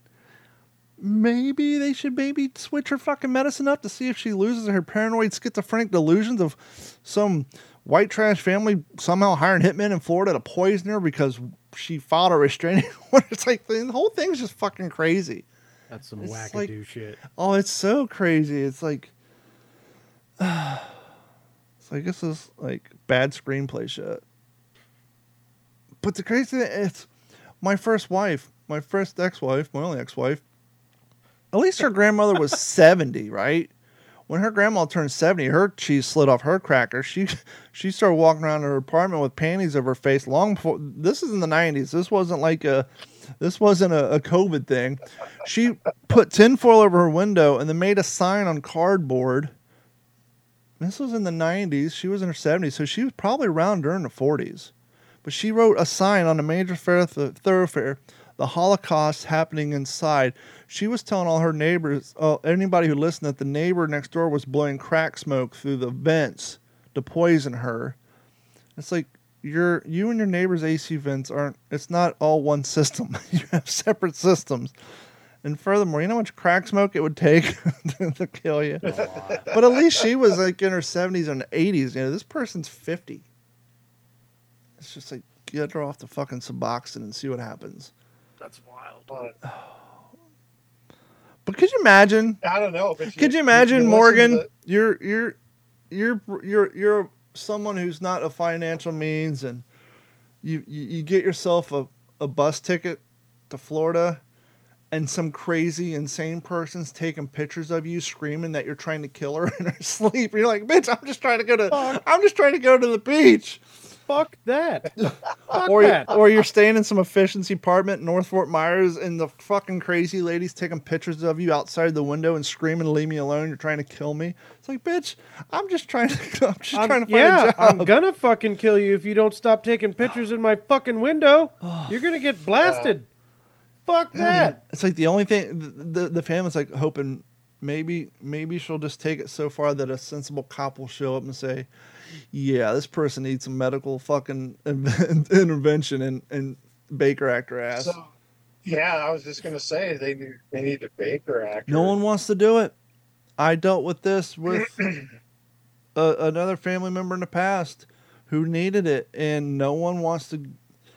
Maybe they should maybe switch her fucking medicine up to see if she loses her paranoid schizophrenic delusions of some white trash family somehow hiring hitmen in Florida to poison her because she filed a restraining order. It's like the whole thing's just fucking crazy. That's some It's wackadoo like- shit. Oh, it's so crazy. It's like, uh, it's like this is like bad screenplay shit. But the crazy thing, it's my first wife, my first ex-wife, my only ex-wife. At least her grandmother was seventy, right? When her grandma turned seventy, her cheese slid off her cracker. She she started walking around her apartment with panties over her face long before. This is in the nineties. This wasn't like a, this wasn't a, a COVID thing. She put tinfoil over her window and then made a sign on cardboard. This was in the nineties. She was in her seventies, so she was probably around during the forties. But she wrote a sign on a major thoroughfare, the Holocaust happening inside. She was telling all her neighbors, uh, anybody who listened, that the neighbor next door was blowing crack smoke through the vents to poison her. It's like, you're, you and your neighbor's A C vents aren't, it's not all one system. You have separate systems. And furthermore, you know how much crack smoke it would take to, to kill you? But at least she was like in her seventies and eighties. You know, this person's fifty. It's just like, get her off the fucking Suboxone and see what happens. That's wild. But But could you imagine? I don't know. But Could you imagine, Morgan? You're you're you're you're you're someone who's not of financial means, and you you, you get yourself a, a bus ticket to Florida, and some crazy, insane person's taking pictures of you, screaming that you're trying to kill her in her sleep. You're like, bitch, I'm just trying to go to I'm just trying to go to the beach. Fuck that. Fuck Or, that. or you're staying in some efficiency apartment in North Fort Myers and the fucking crazy lady's taking pictures of you outside the window and screaming, leave me alone, you're trying to kill me. It's like, bitch, I'm just trying to, I'm just I'm- trying to find yeah, a job. I'm gonna fucking kill you if you don't stop taking pictures in my fucking window. You're gonna get blasted. Fuck that. It's like the only thing, the, the, the family's like hoping maybe, maybe she'll just take it so far that a sensible cop will show up and say, yeah, this person needs some medical fucking intervention and, and Baker Act her ass. So, yeah, I was just gonna say they need they need to Baker Act. No her. one wants to do it. I dealt with this with a, another family member in the past who needed it, and no one wants to.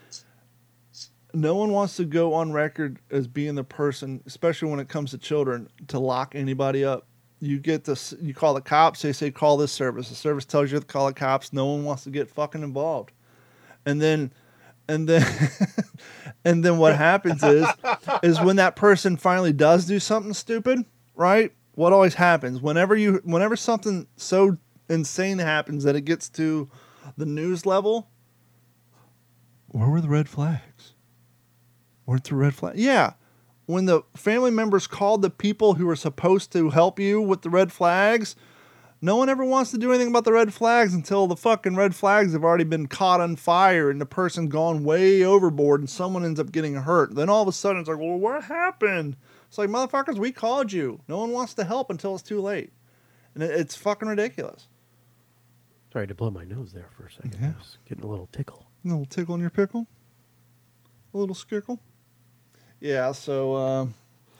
No one wants to go on record as being the person, especially when it comes to children, to lock anybody up. You get this, you call the cops, they say call this service. The service tells you to call the cops. No one wants to get fucking involved. And then and then and then what happens is is when that person finally does do something stupid, right? What always happens whenever you whenever something so insane happens that it gets to the news level, where were the red flags? Where's the red flag? Yeah. When the family members called the people who were supposed to help you with the red flags, no one ever wants to do anything about the red flags until the fucking red flags have already been caught on fire and the person's gone way overboard and someone ends up getting hurt. Then all of a sudden it's like, well, what happened? It's like, motherfuckers, we called you. No one wants to help until it's too late. And it, it's fucking ridiculous. Sorry to blow my nose there for a second. Yeah. I was getting a little tickle. A little tickle in your pickle? A little skickle? Yeah, so uh,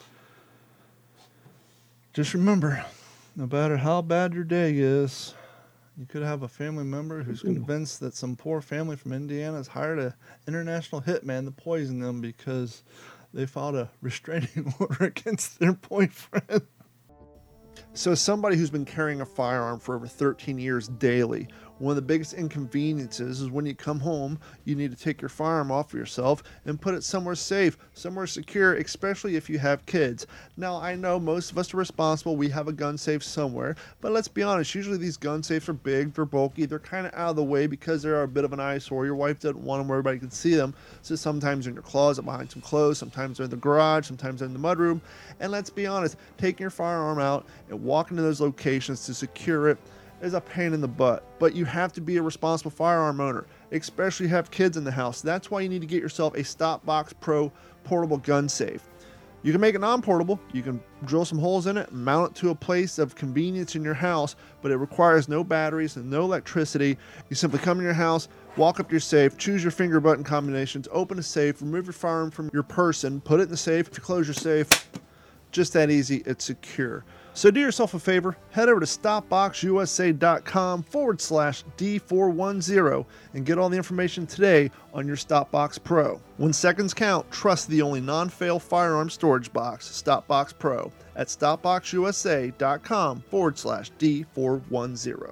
just remember, no matter how bad your day is, you could have a family member who's convinced that some poor family from Indiana has hired an international hitman to poison them because they filed a restraining order against their boyfriend. So as somebody who's been carrying a firearm for over thirteen years daily, one of the biggest inconveniences is when you come home, you need to take your firearm off of yourself and put it somewhere safe, somewhere secure, especially if you have kids. Now, I know most of us are responsible. We have a gun safe somewhere, but let's be honest. Usually these gun safes are big, they're bulky, they're kind of out of the way because they're a bit of an eyesore. Your wife doesn't want them where everybody can see them. So sometimes they're in your closet behind some clothes, sometimes they're in the garage, sometimes they're in the mudroom. And let's be honest, taking your firearm out and walking to those locations to secure it is a pain in the butt, but you have to be a responsible firearm owner, especially have kids in the house. That's why you need to get yourself a StopBox Pro portable gun safe. You can make it non-portable. You can drill some holes in it, mount it to a place of convenience in your house, but it requires no batteries and no electricity. You simply come in your house, walk up to your safe, choose your finger button combinations, open a safe, remove your firearm from your person, put it in the safe. If you close your safe, just that easy, it's secure. So do yourself a favor, head over to stopboxusa.com forward slash D410 and get all the information today on your StopBox Pro. When seconds count, trust the only non-fail firearm storage box, StopBox Pro, at stopboxusa.com forward slash D410.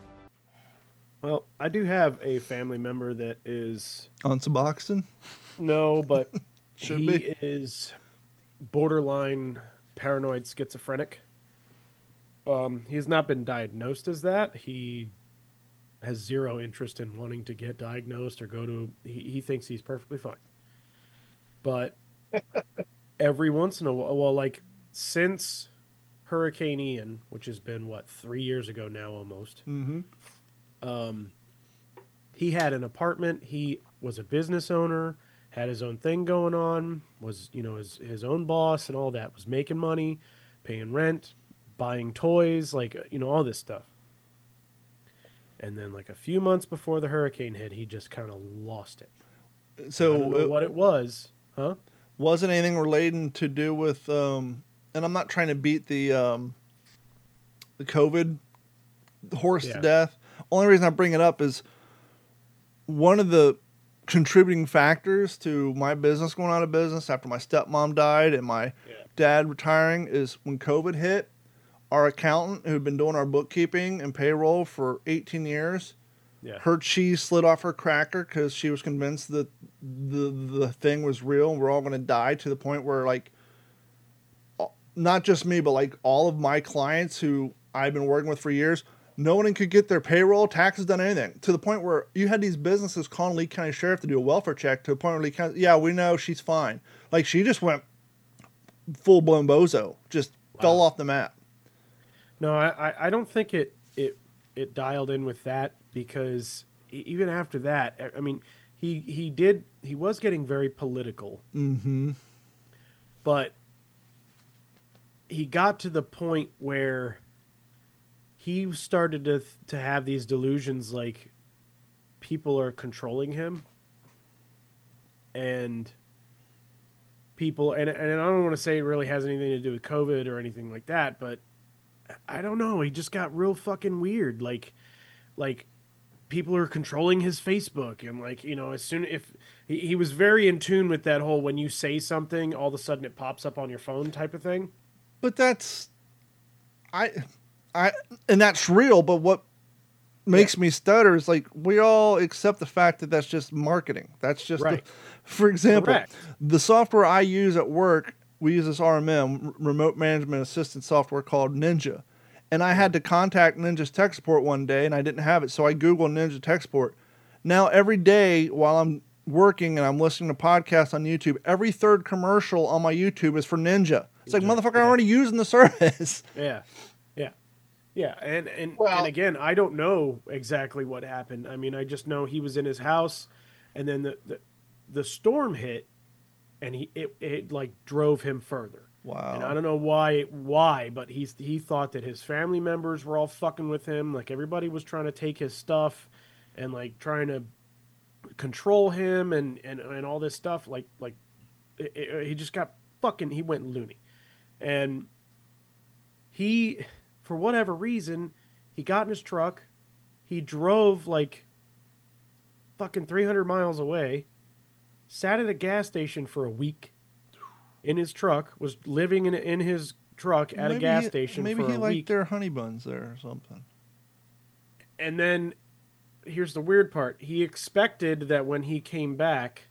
Well, I do have a family member that is... Unsuboxing? No, but Should he be. is borderline paranoid schizophrenic. Um, he has not been diagnosed as that. He has zero interest in wanting to get diagnosed or go to... He, he thinks he's perfectly fine. But every once in a while, well, like since Hurricane Ian, which has been, what, three years ago now almost, Mm-hmm. um, he had an apartment. He was a business owner, had his own thing going on, was, you know, his, his own boss and all that, was making money, paying rent, buying toys, like, you know, all this stuff. And then like a few months before the hurricane hit, he just kind of lost it. So I don't know it what it was, huh? wasn't anything relating to do with, um, and I'm not trying to beat the um, the COVID horse Yeah. to death. Only reason I bring it up is one of the contributing factors to my business going out of business after my stepmom died and my Yeah. dad retiring is when COVID hit, our accountant who had been doing our bookkeeping and payroll for eighteen years, Yeah. her cheese slid off her cracker because she was convinced that the the thing was real and we're all going to die, to the point where, like, not just me, but like all of my clients who I've been working with for years, No one could get their payroll, taxes done, anything. To the point where you had these businesses calling Lee County Sheriff to do a welfare check to the point where Lee County, yeah, we know she's fine. Like, she just went full-blown bozo. Just wow. fell off the map. No, I, I don't think it, it it dialed in with that, because even after that, I mean, he, he did, he was getting very political. Mm-hmm. But he got to the point where he started to to have these delusions like people are controlling him, and people, and, and I don't want to say it really has anything to do with COVID or anything like that, but I don't know. He just got real fucking weird. Like, like people are controlling his Facebook, and like, you know, as soon if he, he was very in tune with that whole when you say something, all of a sudden it pops up on your phone type of thing. But that's, I. I and that's real, but what makes yeah. me stutter is like we all accept the fact that that's just marketing. That's just, right. the, for example, Correct. the software I use at work, we use this R M M, remote management assistant software called Ninja, and I had to contact Ninja's tech support one day, and I didn't have it, so I Googled Ninja tech support. Now every day while I'm working and I'm listening to podcasts on YouTube, every third commercial on my YouTube is for Ninja. It's like, motherfucker, yeah. I'm already using the service. Yeah. Yeah, and and, well, and again, I don't know exactly what happened. I mean, I just know he was in his house, and then the the, the storm hit, and he it, it like drove him further. Wow. And I don't know why why, but he's he thought that his family members were all fucking with him. Like everybody was trying to take his stuff, and like trying to control him, and and, and all this stuff. Like like it, it, he just got fucking. He went loony, and he. For whatever reason, he got in his truck, he drove like fucking three hundred miles away, sat at a gas station for a week in his truck, was living in in his truck at maybe a gas he, station maybe for he a liked week. their honey buns there or something. And then, here's the weird part. He expected that when he came back,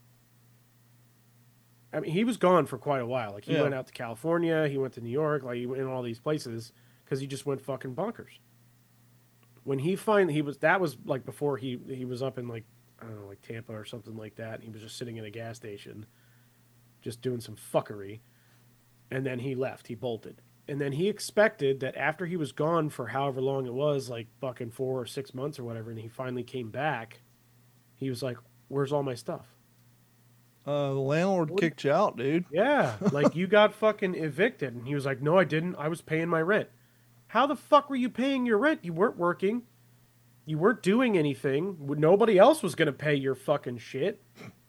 I mean, he was gone for quite a while. Like, he yeah. went out to California, he went to New York, like, he went in all these places, because he just went fucking bonkers. When he finally, he was, that was like before he, he was up in like, I don't know, like Tampa or something like that. And he was just sitting in a gas station, just doing some fuckery. And then he left, he bolted. And then he expected that after he was gone for however long it was, like fucking four or six months or whatever, and he finally came back, he was like, where's all my stuff? Uh, the landlord What? kicked you out, dude. Yeah, like you got fucking evicted. And he was like, no, I didn't. I was paying my rent. How the fuck were you paying your rent? You weren't working. You weren't doing anything. Nobody else was going to pay your fucking shit.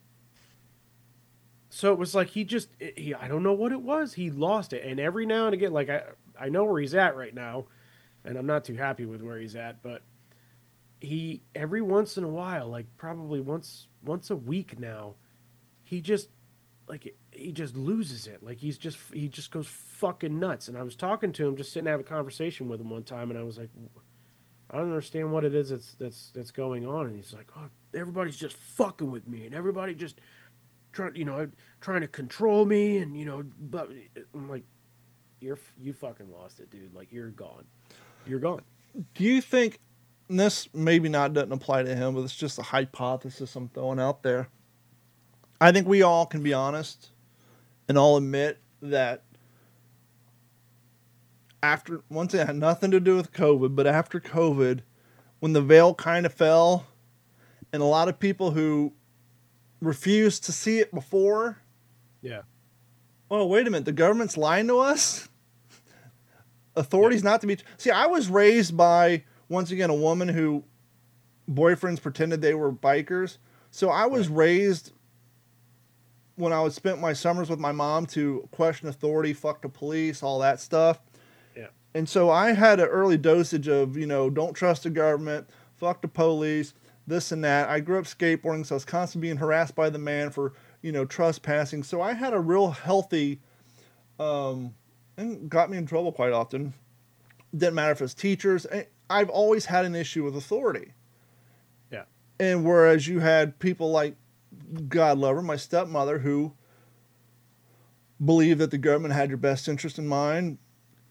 So it was like he just, he, I don't know what it was. He lost it. And every now and again, like I, I know where he's at right now, and I'm not too happy with where he's at, but he, every once in a while, like probably once, once a week now, he just, like, he just loses it. Like, he's just, he just goes fucking nuts. And I was talking to him, just sitting and have a conversation with him one time, and I was like, I don't understand what it is that's, that's, that's going on. And he's like, oh, everybody's just fucking with me, and everybody just trying, you know, trying to control me, and, you know, but I'm like, you're, you fucking lost it, dude. Like, you're gone. You're gone. Do you think, and this maybe not doesn't apply to him, but it's just a hypothesis I'm throwing out there. I think we all can be honest and all admit that after, once it had nothing to do with COVID, but after COVID, when the veil kind of fell, and a lot of people who refused to see it before, yeah. Oh, wait a minute, the government's lying to us? Authorities yeah. not to be... See, I was raised by, once again, a woman who boyfriends pretended they were bikers. So I was right. raised... when I would spend my summers with my mom to question authority, fuck the police, all that stuff. Yeah. And so I had an early dosage of, you know, don't trust the government, fuck the police, this and that. I grew up skateboarding, so I was constantly being harassed by the man for, you know, trespassing. So I had a real healthy, um, and got me in trouble quite often. Didn't matter if it's teachers. I've always had an issue with authority. Yeah. And whereas you had people like, God love her, my stepmother, who believed that the government had your best interest in mind,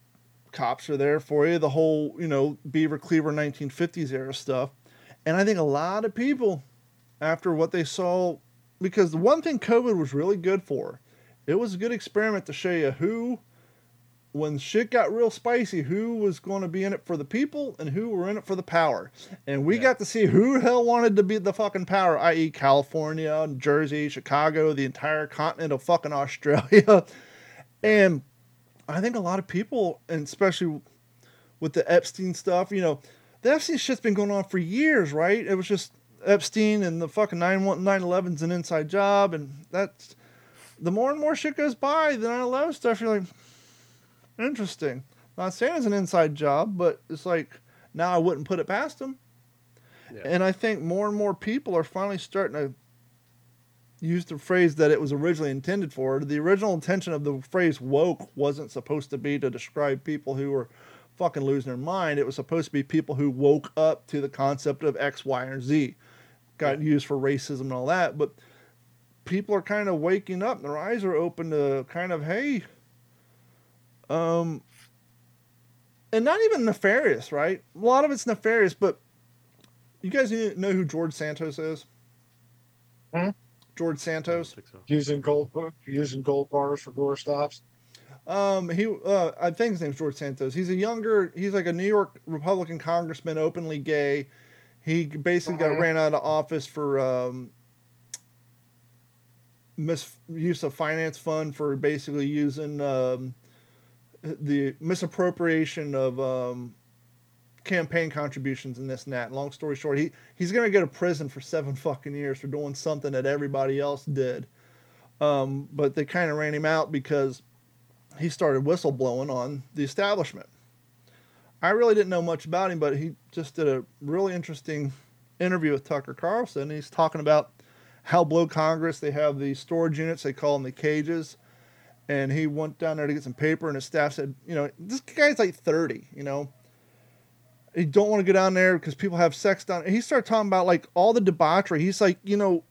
cops are there for you. The whole, you know, Beaver Cleaver nineteen fifties era stuff. And I think a lot of people, after what they saw, because the one thing COVID was really good for, it was a good experiment to show you who, when shit got real spicy, who was going to be in it for the people and who were in it for the power. And we yeah. got to see who the hell wanted to be the fucking power, that is. California, Jersey, Chicago, the entire continent of fucking Australia. And I think a lot of people, and especially with the Epstein stuff, you know, the Epstein shit's been going on for years, right? It was just Epstein and the fucking nine eleven's an inside job. And that's, the more and more shit goes by, the nine eleven stuff, you're like, interesting. Not saying it's an inside job, but it's like, now I wouldn't put it past them. Yeah. And I think more and more people are finally starting to use the phrase that it was originally intended for. The original intention of the phrase woke wasn't supposed to be to describe people who were fucking losing their mind. It was supposed to be people who woke up to the concept of X, Y, or Z. Got yeah. used for racism and all that. But people are kind of waking up and their eyes are open to kind of, hey, um, and not even nefarious, right? A lot of it's nefarious, but you guys know who George Santos is? Hmm? George Santos? So. Using gold, using gold bars for door stops. Um, he, uh, I think his name's George Santos. He's a younger, he's like a New York Republican congressman, openly gay. He basically uh-huh. got ran out of office for, um, misuse of finance fund for basically using, um, the misappropriation of, um, campaign contributions and this and that. Long story short, he, he's going to go to prison for seven fucking years for doing something that everybody else did. Um, but they kind of ran him out because he started whistleblowing on the establishment. I really didn't know much about him, but he just did a really interesting interview with Tucker Carlson. He's talking about how below Congress they have these storage units, they call them the cages. And he went down there to get some paper, and his staff said, you know, this guy's like thirty, you know. You don't want to go down there because people have sex down there. He started talking about like all the debauchery. He's like, you know,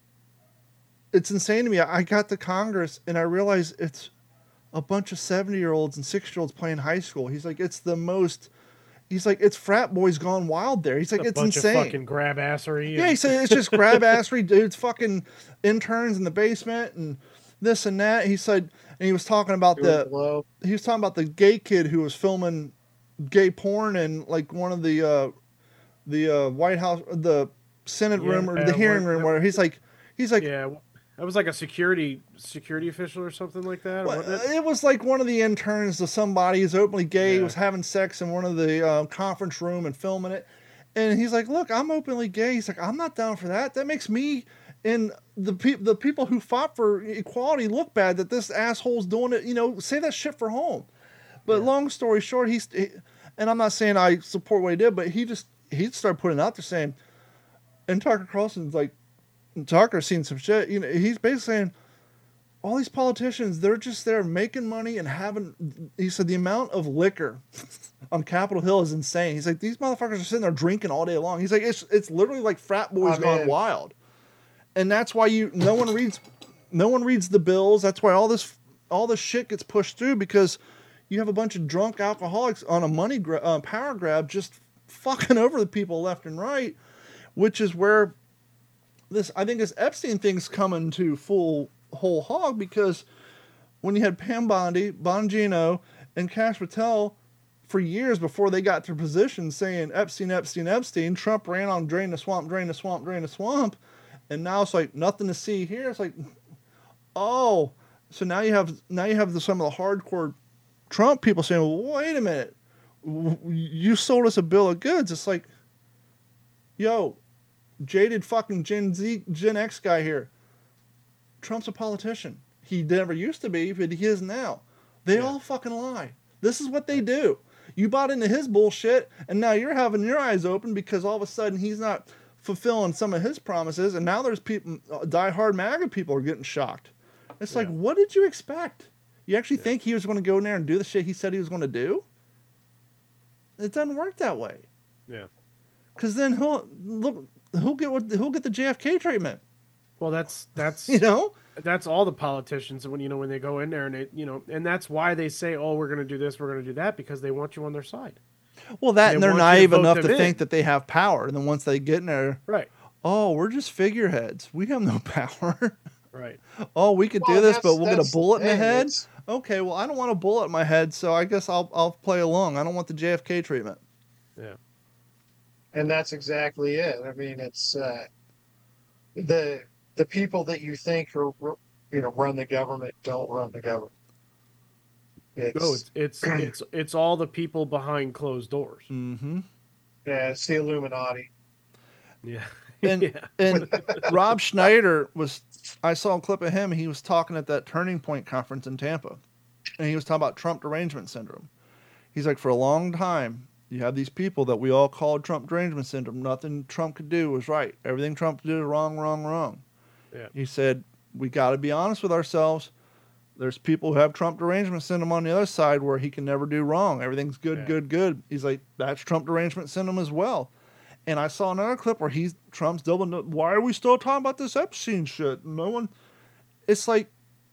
it's insane to me. I got to Congress and I realized it's a bunch of seventy year olds and six year olds playing high school. He's like, it's the most, he's like, it's frat boys gone wild there. He's like, it's, it's a bunch insane. Of fucking grab assery. Yeah. He said it's just grab assery dudes, fucking interns in the basement and this and that. He said, and he was talking about the, he was talking about the gay kid who was filming gay porn in like one of the uh the uh White House, the Senate yeah, room or the uh, hearing room where he's like he's like yeah that was like a security security official or something like that. Well, it? it was like one of the interns to somebody who's openly gay yeah. was having sex in one of the uh, conference room and filming it, and he's like, look, I'm openly gay. He's like, I'm not down for that. That makes me and the pe- the people who fought for equality look bad that this asshole's doing it. You know, say that shit for home. But yeah. long story short, he's, he, and I'm not saying I support what he did, but he just, he started putting out there saying, and Tucker Carlson's like, Tucker's seen some shit, you know, he's basically saying, all these politicians, they're just there making money and having, he said the amount of liquor on Capitol Hill is insane. He's like, these motherfuckers are sitting there drinking all day long. He's like, it's it's literally like frat boys oh, gone man. wild. And that's why you, no one reads, no one reads the bills. That's why all this, all this shit gets pushed through because you have a bunch of drunk alcoholics on a money gra- uh, power grab just fucking over the people left and right, which is where this, I think this Epstein thing's coming to full whole hog because when you had Pam Bondi, Bongino, and Kash Patel for years before they got to position saying Epstein, Epstein, Epstein, Trump ran on drain the swamp, drain the swamp, drain the swamp, and now it's like nothing to see here. It's like, oh, so now you have now you have the, some of the hardcore Trump people saying, well, wait a minute, you sold us a bill of goods. It's like, yo, jaded fucking Gen Z, Gen X guy here. Trump's a politician. He never used to be, but he is now. They yeah. all fucking lie. This is what they do. You bought into his bullshit, and now you're having your eyes open because all of a sudden he's not fulfilling some of his promises, and now there's people, diehard MAGA people are getting shocked. It's yeah. like, what did you expect? You actually yeah. think he was going to go in there and do the shit he said he was going to do? It doesn't work that way. Yeah. Because then he'll look, he'll get what he'll get the J F K treatment. Well, that's that's you know, that's all the politicians when you know when they go in there and they, you know, and that's why they say, "Oh, we're going to do this, we're going to do that," because they want you on their side. Well, that They and they're want you to naive vote enough them to in. think that they have power, and then once they get in there, Right. oh, we're just figureheads. We have no power. Right. Oh, we could Well, do this, that's- but we'll get a that's the bullet in the thing, head. it's- Okay, well, I don't want a bullet in my head, so I guess I'll I'll play along. I don't want the J F K treatment. Yeah. And that's exactly it. I mean, it's uh, the the people that you think are you know run the government don't run the government. It's, No, it's it's it's it's all the people behind closed doors. Mm-hmm. yeah, it's the Illuminati. Yeah. And yeah. and Rob Schneider was. I saw a clip of him. He was talking at that Turning Point conference in Tampa, and he was talking about Trump derangement syndrome. He's like, for a long time, you have these people that we all called Trump derangement syndrome. Nothing Trump could do was right. Everything Trump did is wrong, wrong, wrong. Yeah. He said, we got to be honest with ourselves. There's people who have Trump derangement syndrome on the other side where he can never do wrong. Everything's good, Yeah. good, good. He's like, that's Trump derangement syndrome as well. And I saw another clip where he's Trump's doubling. Why are we still talking about this Epstein shit? No one. It's like,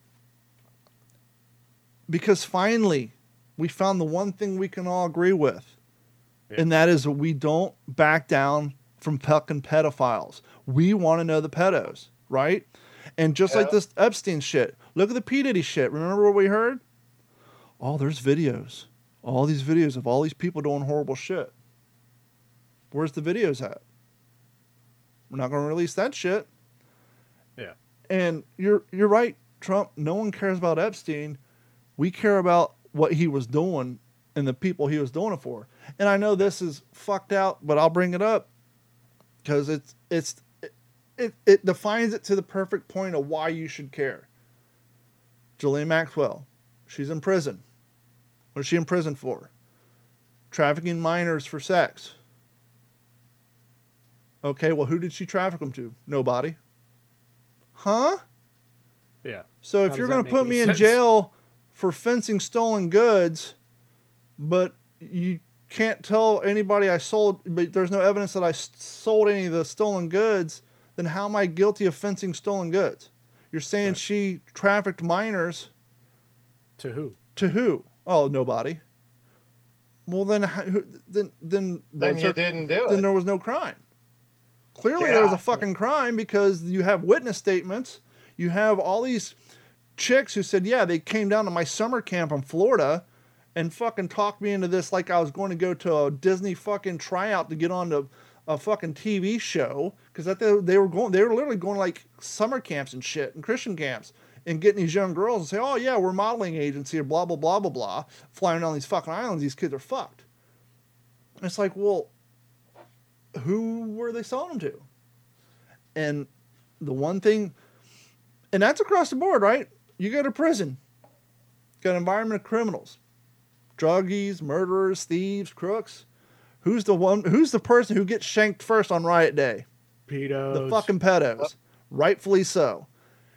because finally we found the one thing we can all agree with, Yeah. and that is that we don't back down from fucking pedophiles. We want to know the pedos, right? And just like Yeah. this Epstein shit, look at the P. Diddy shit. Remember what we heard? Oh, there's videos. All these videos of all these people doing horrible shit. Where's the videos at? We're not going to release that shit. Yeah. And you're you're right, Trump. No one cares about Epstein. We care about what he was doing and the people he was doing it for. And I know this is fucked out, but I'll bring it up because it's it's it, it, it defines it to the perfect point of why you should care. Ghislaine Maxwell, she's in prison. What is she in prison for? Trafficking minors for sex. Okay, well, who did she traffic them to? Nobody. Huh? Yeah. So if How you're does going that to put make me any in sense? jail for fencing stolen goods, but you can't tell anybody I sold, but there's no evidence that I s- sold any of the stolen goods, then how am I guilty of fencing stolen goods? You're saying Right. she trafficked minors To who? to who? Oh, nobody. Well, then, how- who- then, then, Then was you there- didn't do then it. there was no crime. Clearly, there was Yeah. a fucking crime because you have witness statements. You have all these chicks who said, yeah, they came down to my summer camp in Florida and fucking talked me into this like I was going to go to a Disney fucking tryout to get on to a fucking T V show. Because that they, they were going, they were literally going to like summer camps and shit and Christian camps and getting these young girls and say, oh yeah, we're a modeling agency or blah, blah, blah, blah, blah, flying down these fucking islands. These kids are fucked. And it's like, well, who were they selling them to? And the one thing, and that's across the board, right? You go to prison, got an environment of criminals, druggies, murderers, thieves, crooks. Who's the one? Who's the person who gets shanked first on riot day? Pedos. The fucking pedos, rightfully so.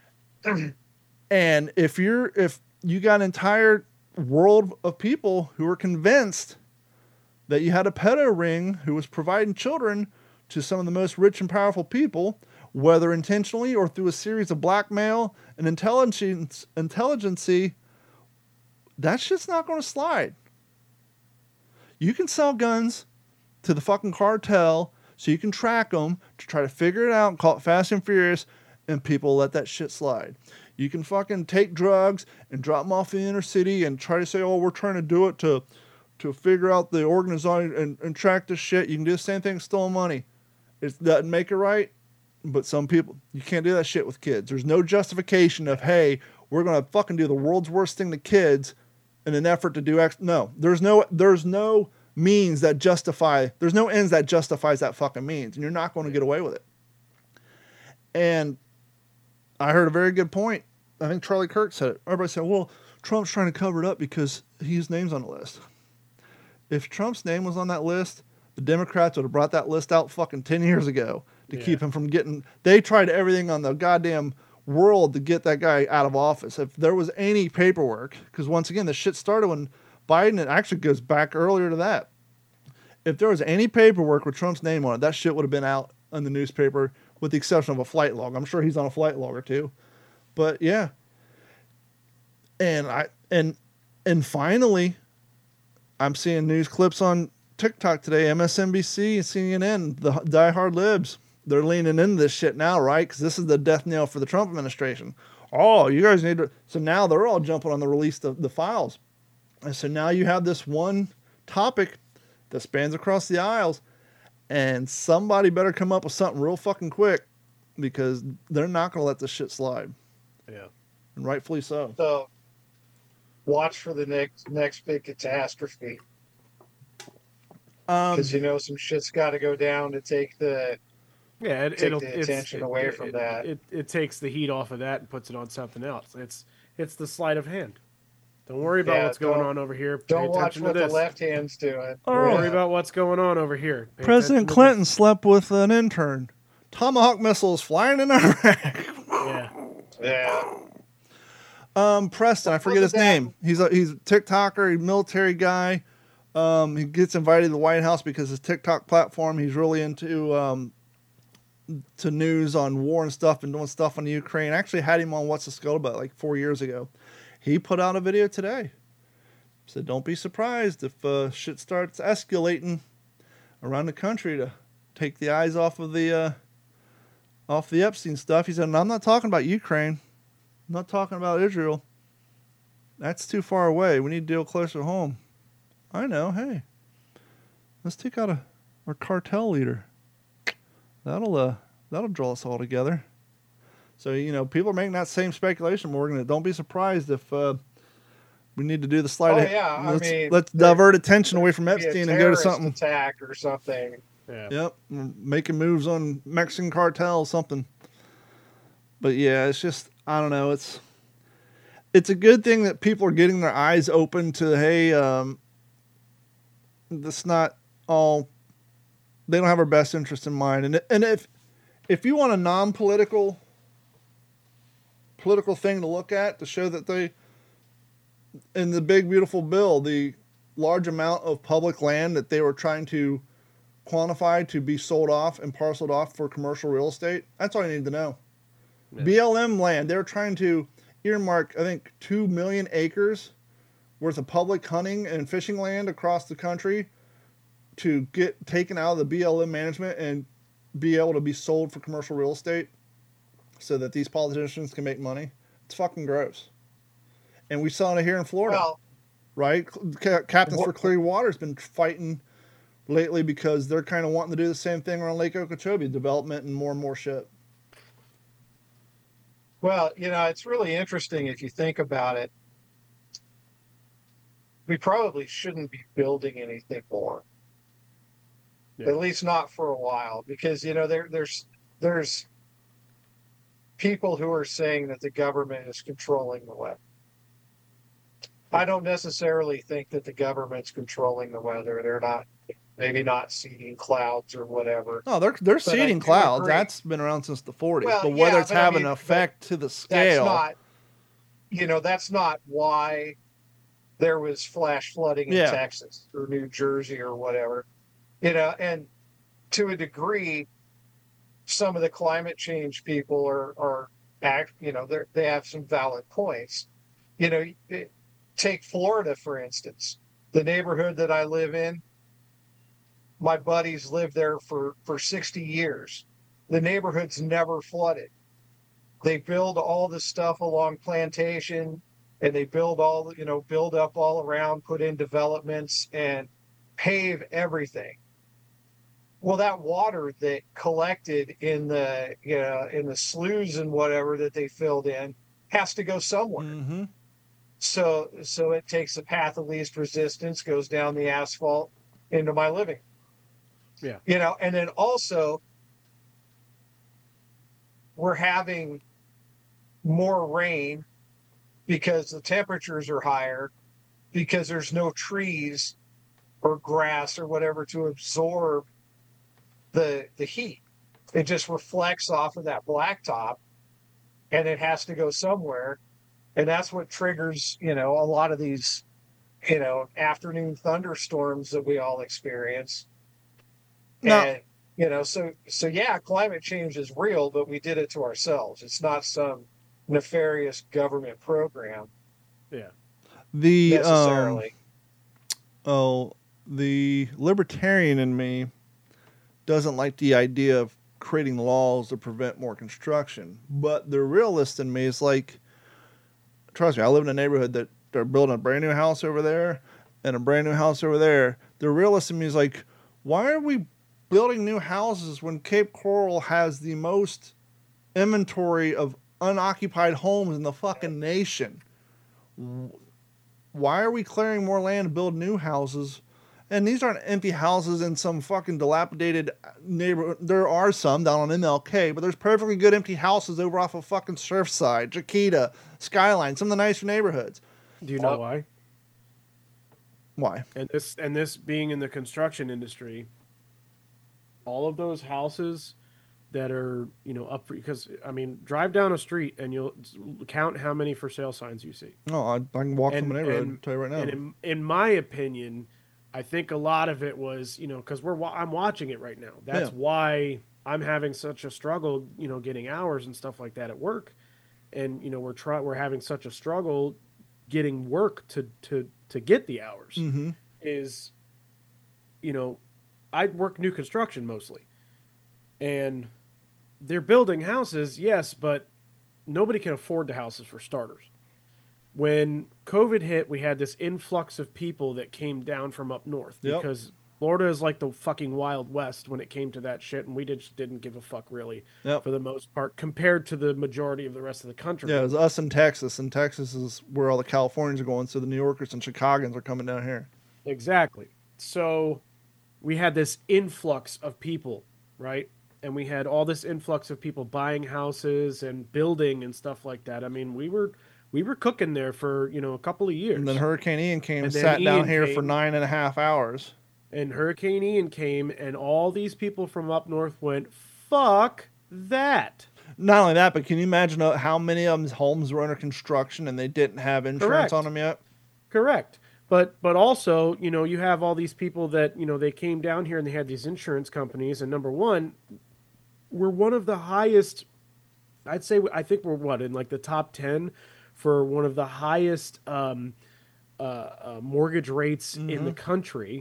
And if you're if you got an entire world of people who are convinced that you had a pedo ring who was providing children to some of the most rich and powerful people, whether intentionally or through a series of blackmail and intelligence, intelligency, that shit's not going to slide. You can sell guns to the fucking cartel so you can track them to try to figure it out and call it Fast and Furious, and people let that shit slide. You can fucking take drugs and drop them off in the inner city and try to say, oh, we're trying to do it to to figure out the organization and, and track this shit. You can do the same thing with stolen money. It doesn't make it right, but some people, you can't do that shit with kids. There's no justification of, hey, we're going to fucking do the world's worst thing to kids in an effort to do X. No, there's no, there's no means that justify, there's no ends that justifies that fucking means, and you're not going to get away with it. And I heard a very good point. I think Charlie Kirk said it. Everybody said, well, Trump's trying to cover it up because his name's on the list. If Trump's name was on that list, the Democrats would have brought that list out fucking ten years ago to Yeah. keep him from getting, they tried everything on the goddamn world to get that guy out of office. If there was any paperwork, because once again, the shit started when Biden, it actually goes back earlier to that. If there was any paperwork with Trump's name on it, that shit would have been out in the newspaper with the exception of a flight log. I'm sure he's on a flight log or two. But yeah. And I and and finally I'm seeing news clips on TikTok today, M S N B C and C N N, the diehard libs. They're leaning into this shit now, right? Because this is the death knell for the Trump administration. Oh, you guys need to. So now they're all jumping on the release of the files. And so now you have this one topic that spans across the aisles. And somebody better come up with something real fucking quick because they're not going to let this shit slide. Yeah. And rightfully so. So watch for the next next big catastrophe. Um, Because you know some shit's got to go down to take the Yeah, it, take it'll the it's- attention it- away it, from it, that. It, it takes the heat off of that and puts it on something else. It's it's the sleight of hand. Don't worry about Yeah, what's going don't- on over here. Pay Don't watch attention what to the this. left hand's doing. Oh, Don't worry Yeah. about what's going on over here. Pay President attention to Clinton slept with an intern. Tomahawk missiles flying in Iraq. this. Yeah. Yeah. Um, Preston, I forget his Wasn't that- name. He's a he's a TikToker, he's a military guy. Um, he gets invited to the White House because his TikTok platform. He's really into um, to news on war and stuff, and doing stuff on the Ukraine. I actually had him on What's the Skull about like four years ago. He put out a video today. Said, "Don't be surprised if uh, shit starts escalating around the country to take the eyes off of the uh, off the Epstein stuff." He said, and "I'm not talking about Ukraine. I'm not talking about Israel. That's too far away. We need to deal closer to home." I know. Hey, let's take out a our cartel leader. That'll uh that'll draw us all together. So you know, people are making that same speculation, Morgan. That don't be surprised if uh, we need to do the slide. Oh, ahead- yeah, I let's, mean, let's there- divert attention away from Be a Epstein and go to terrorist something. attack or something. Yeah. Yep, we're making moves on Mexican cartel, something. But yeah, it's just I don't know. It's it's a good thing that people are getting their eyes open to hey, um, that's not all. They don't have our best interest in mind, and and if if you want a non-political political thing to look at to show that they in the big beautiful bill the large amount of public land that they were trying to quantify to be sold off and parceled off for commercial real estate. That's all you need to know. Yeah. B L M land, they're trying to earmark, I think, two million acres worth of public hunting and fishing land across the country to get taken out of the B L M management and be able to be sold for commercial real estate so that these politicians can make money. It's fucking gross. And we saw it here in Florida, Well, right? Ca- Captains Wha- for Clear Water has been fighting lately because they're kind of wanting to do the same thing around Lake Okeechobee, development and more and more shit. well, you know, it's really interesting if you think about it. We probably shouldn't be building anything more. Yeah. At least not for a while, because you know there there's there's people who are saying that the government is controlling the weather. I don't necessarily think that the government's controlling the weather. They're not, maybe not seeding clouds or whatever. No, they're they're But I seeding do clouds. agree. That's been around since the forties. Well, but yeah, whether it's but I having mean, an but effect to the That's scale, not, you know, that's not why there was flash flooding in Yeah. Texas or New Jersey or whatever. You know, and to a degree, some of the climate change people are, are act, you know, they they have some valid points. You know, it, take Florida, for instance, the neighborhood that I live in, my buddies lived there for, for sixty years. The neighborhood's never flooded. They build all the stuff along Plantation and they build all, you know, build up all around, put in developments and pave everything. Well, that water that collected in the, you know, in the sloughs and whatever that they filled in has to go somewhere. hmm So, so it takes the path of least resistance, goes down the asphalt into my living. Yeah. You know, and then also we're having more rain because the temperatures are higher, because there's no trees or grass or whatever to absorb the the heat. It just reflects off of that blacktop and it has to go somewhere. And that's what triggers, you know, a lot of these, you know, afternoon thunderstorms that we all experience. No. And, you know, so so yeah, climate change is real, but we did it to ourselves. It's not some nefarious government program Yeah. The um, necessarily. oh, the libertarian in me doesn't like the idea of creating laws to prevent more construction. But the realist in me is like, trust me, I live in a neighborhood that they're building a brand new house over there and a brand new house over there. The realist in me is like, why are we building new houses when Cape Coral has the most inventory of unoccupied homes in the fucking nation? Why are we clearing more land to build new houses? And these aren't empty houses in some fucking dilapidated neighborhood. There are some down on M L K, but there's perfectly good empty houses over off of fucking Surfside, Chiquita, Skyline, some of the nicer neighborhoods. Do you know Well, why? Why? And this and this being in the construction industry, all of those houses that are, you know, up for, because I mean, drive down a street and you'll count how many for sale signs you see. No, I, I can walk And- from the neighborhood. and- tell you right now. And in, in my opinion, I think a lot of it was, you know, because we're wa- I'm watching it right now. That's Yeah. why I'm having such a struggle, you know, getting hours and stuff like that at work, and you know, we're try we're having such a struggle getting work to to to get the hours. Mm-hmm. Is, you know, I work new construction mostly, and they're building houses, yes, but nobody can afford the houses for starters. When COVID hit, we had this influx of people that came down from up north Yep. because Florida is like the fucking Wild West when it came to that shit, and we just didn't give a fuck really Yep. for the most part compared to the majority of the rest of the country. Yeah, it was us in Texas, and Texas is where all the Californians are going, so the New Yorkers and Chicagans are coming down here. Exactly. So we had this influx of people, right? And we had all this influx of people buying houses and building and stuff like that. I mean, we were we were cooking there for, you know, a couple of years. And then Hurricane Ian came and, And then sat down Ian here for came. nine and a half hours. And Hurricane Ian came, and all these people from up north went, fuck that. Not only that, but can you imagine uh, how many of them's homes were under construction and they didn't have insurance Correct. on them yet? Correct. But but also, you know, you have all these people that, you know, they came down here and they had these insurance companies. And number one, we're one of the highest, I'd say, I think we're what, in like the top ten for one of the highest um, uh, uh, mortgage rates in the country.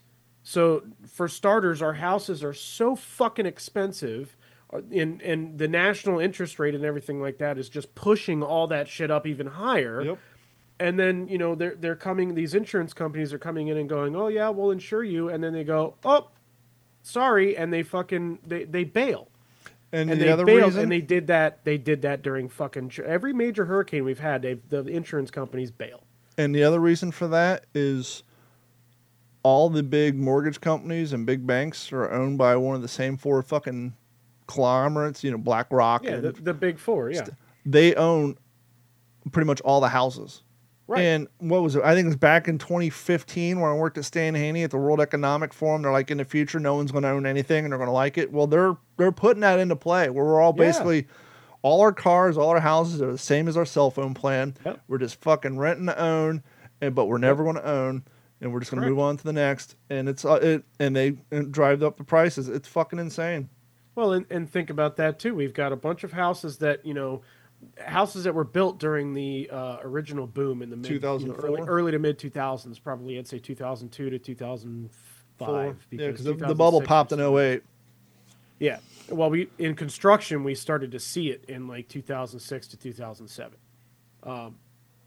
So for starters, our houses are so fucking expensive, uh, and and the national interest rate and everything like that is just pushing all that shit up even higher. Yep. And then, you know, they're they're coming, these insurance companies are coming in and going, oh yeah, we'll insure you, and then they go, oh, sorry, and they fucking they, they bail. And, And the they other bailed, reason, and they did that. They did that during fucking every major hurricane we've had. They've the insurance companies bail. and the other reason for that is all the big mortgage companies and big banks are owned by one of the same four fucking conglomerates. You know, BlackRock. Yeah, and the, the big four. Yeah, they own pretty much all the houses. right. And what was it? I think it was back in twenty fifteen when I worked at Stan Haney at the World Economic Forum. They're like, in the future, no one's going to own anything and they're going to like it. Well, they're they're putting that into play where we're all Yeah. basically, all our cars, all our houses are the same as our cell phone plan. Yep. We're just fucking renting to own, and but we're never going to own, and we're just going to Correct. move on to the next. And it's uh, it and they and drive up the prices. It's fucking insane. Well, and, and think about that too. We've got a bunch of houses that, you know, houses that were built during the uh, original boom in the mid, you know, two thousand four? early, early to mid two thousands. Probably, I'd say two thousand two to two thousand five. Yeah, because the, the bubble two thousand six popped in was- oh eight. Yeah. Well, we in construction we started to see it in like two thousand six to two thousand seven. Um,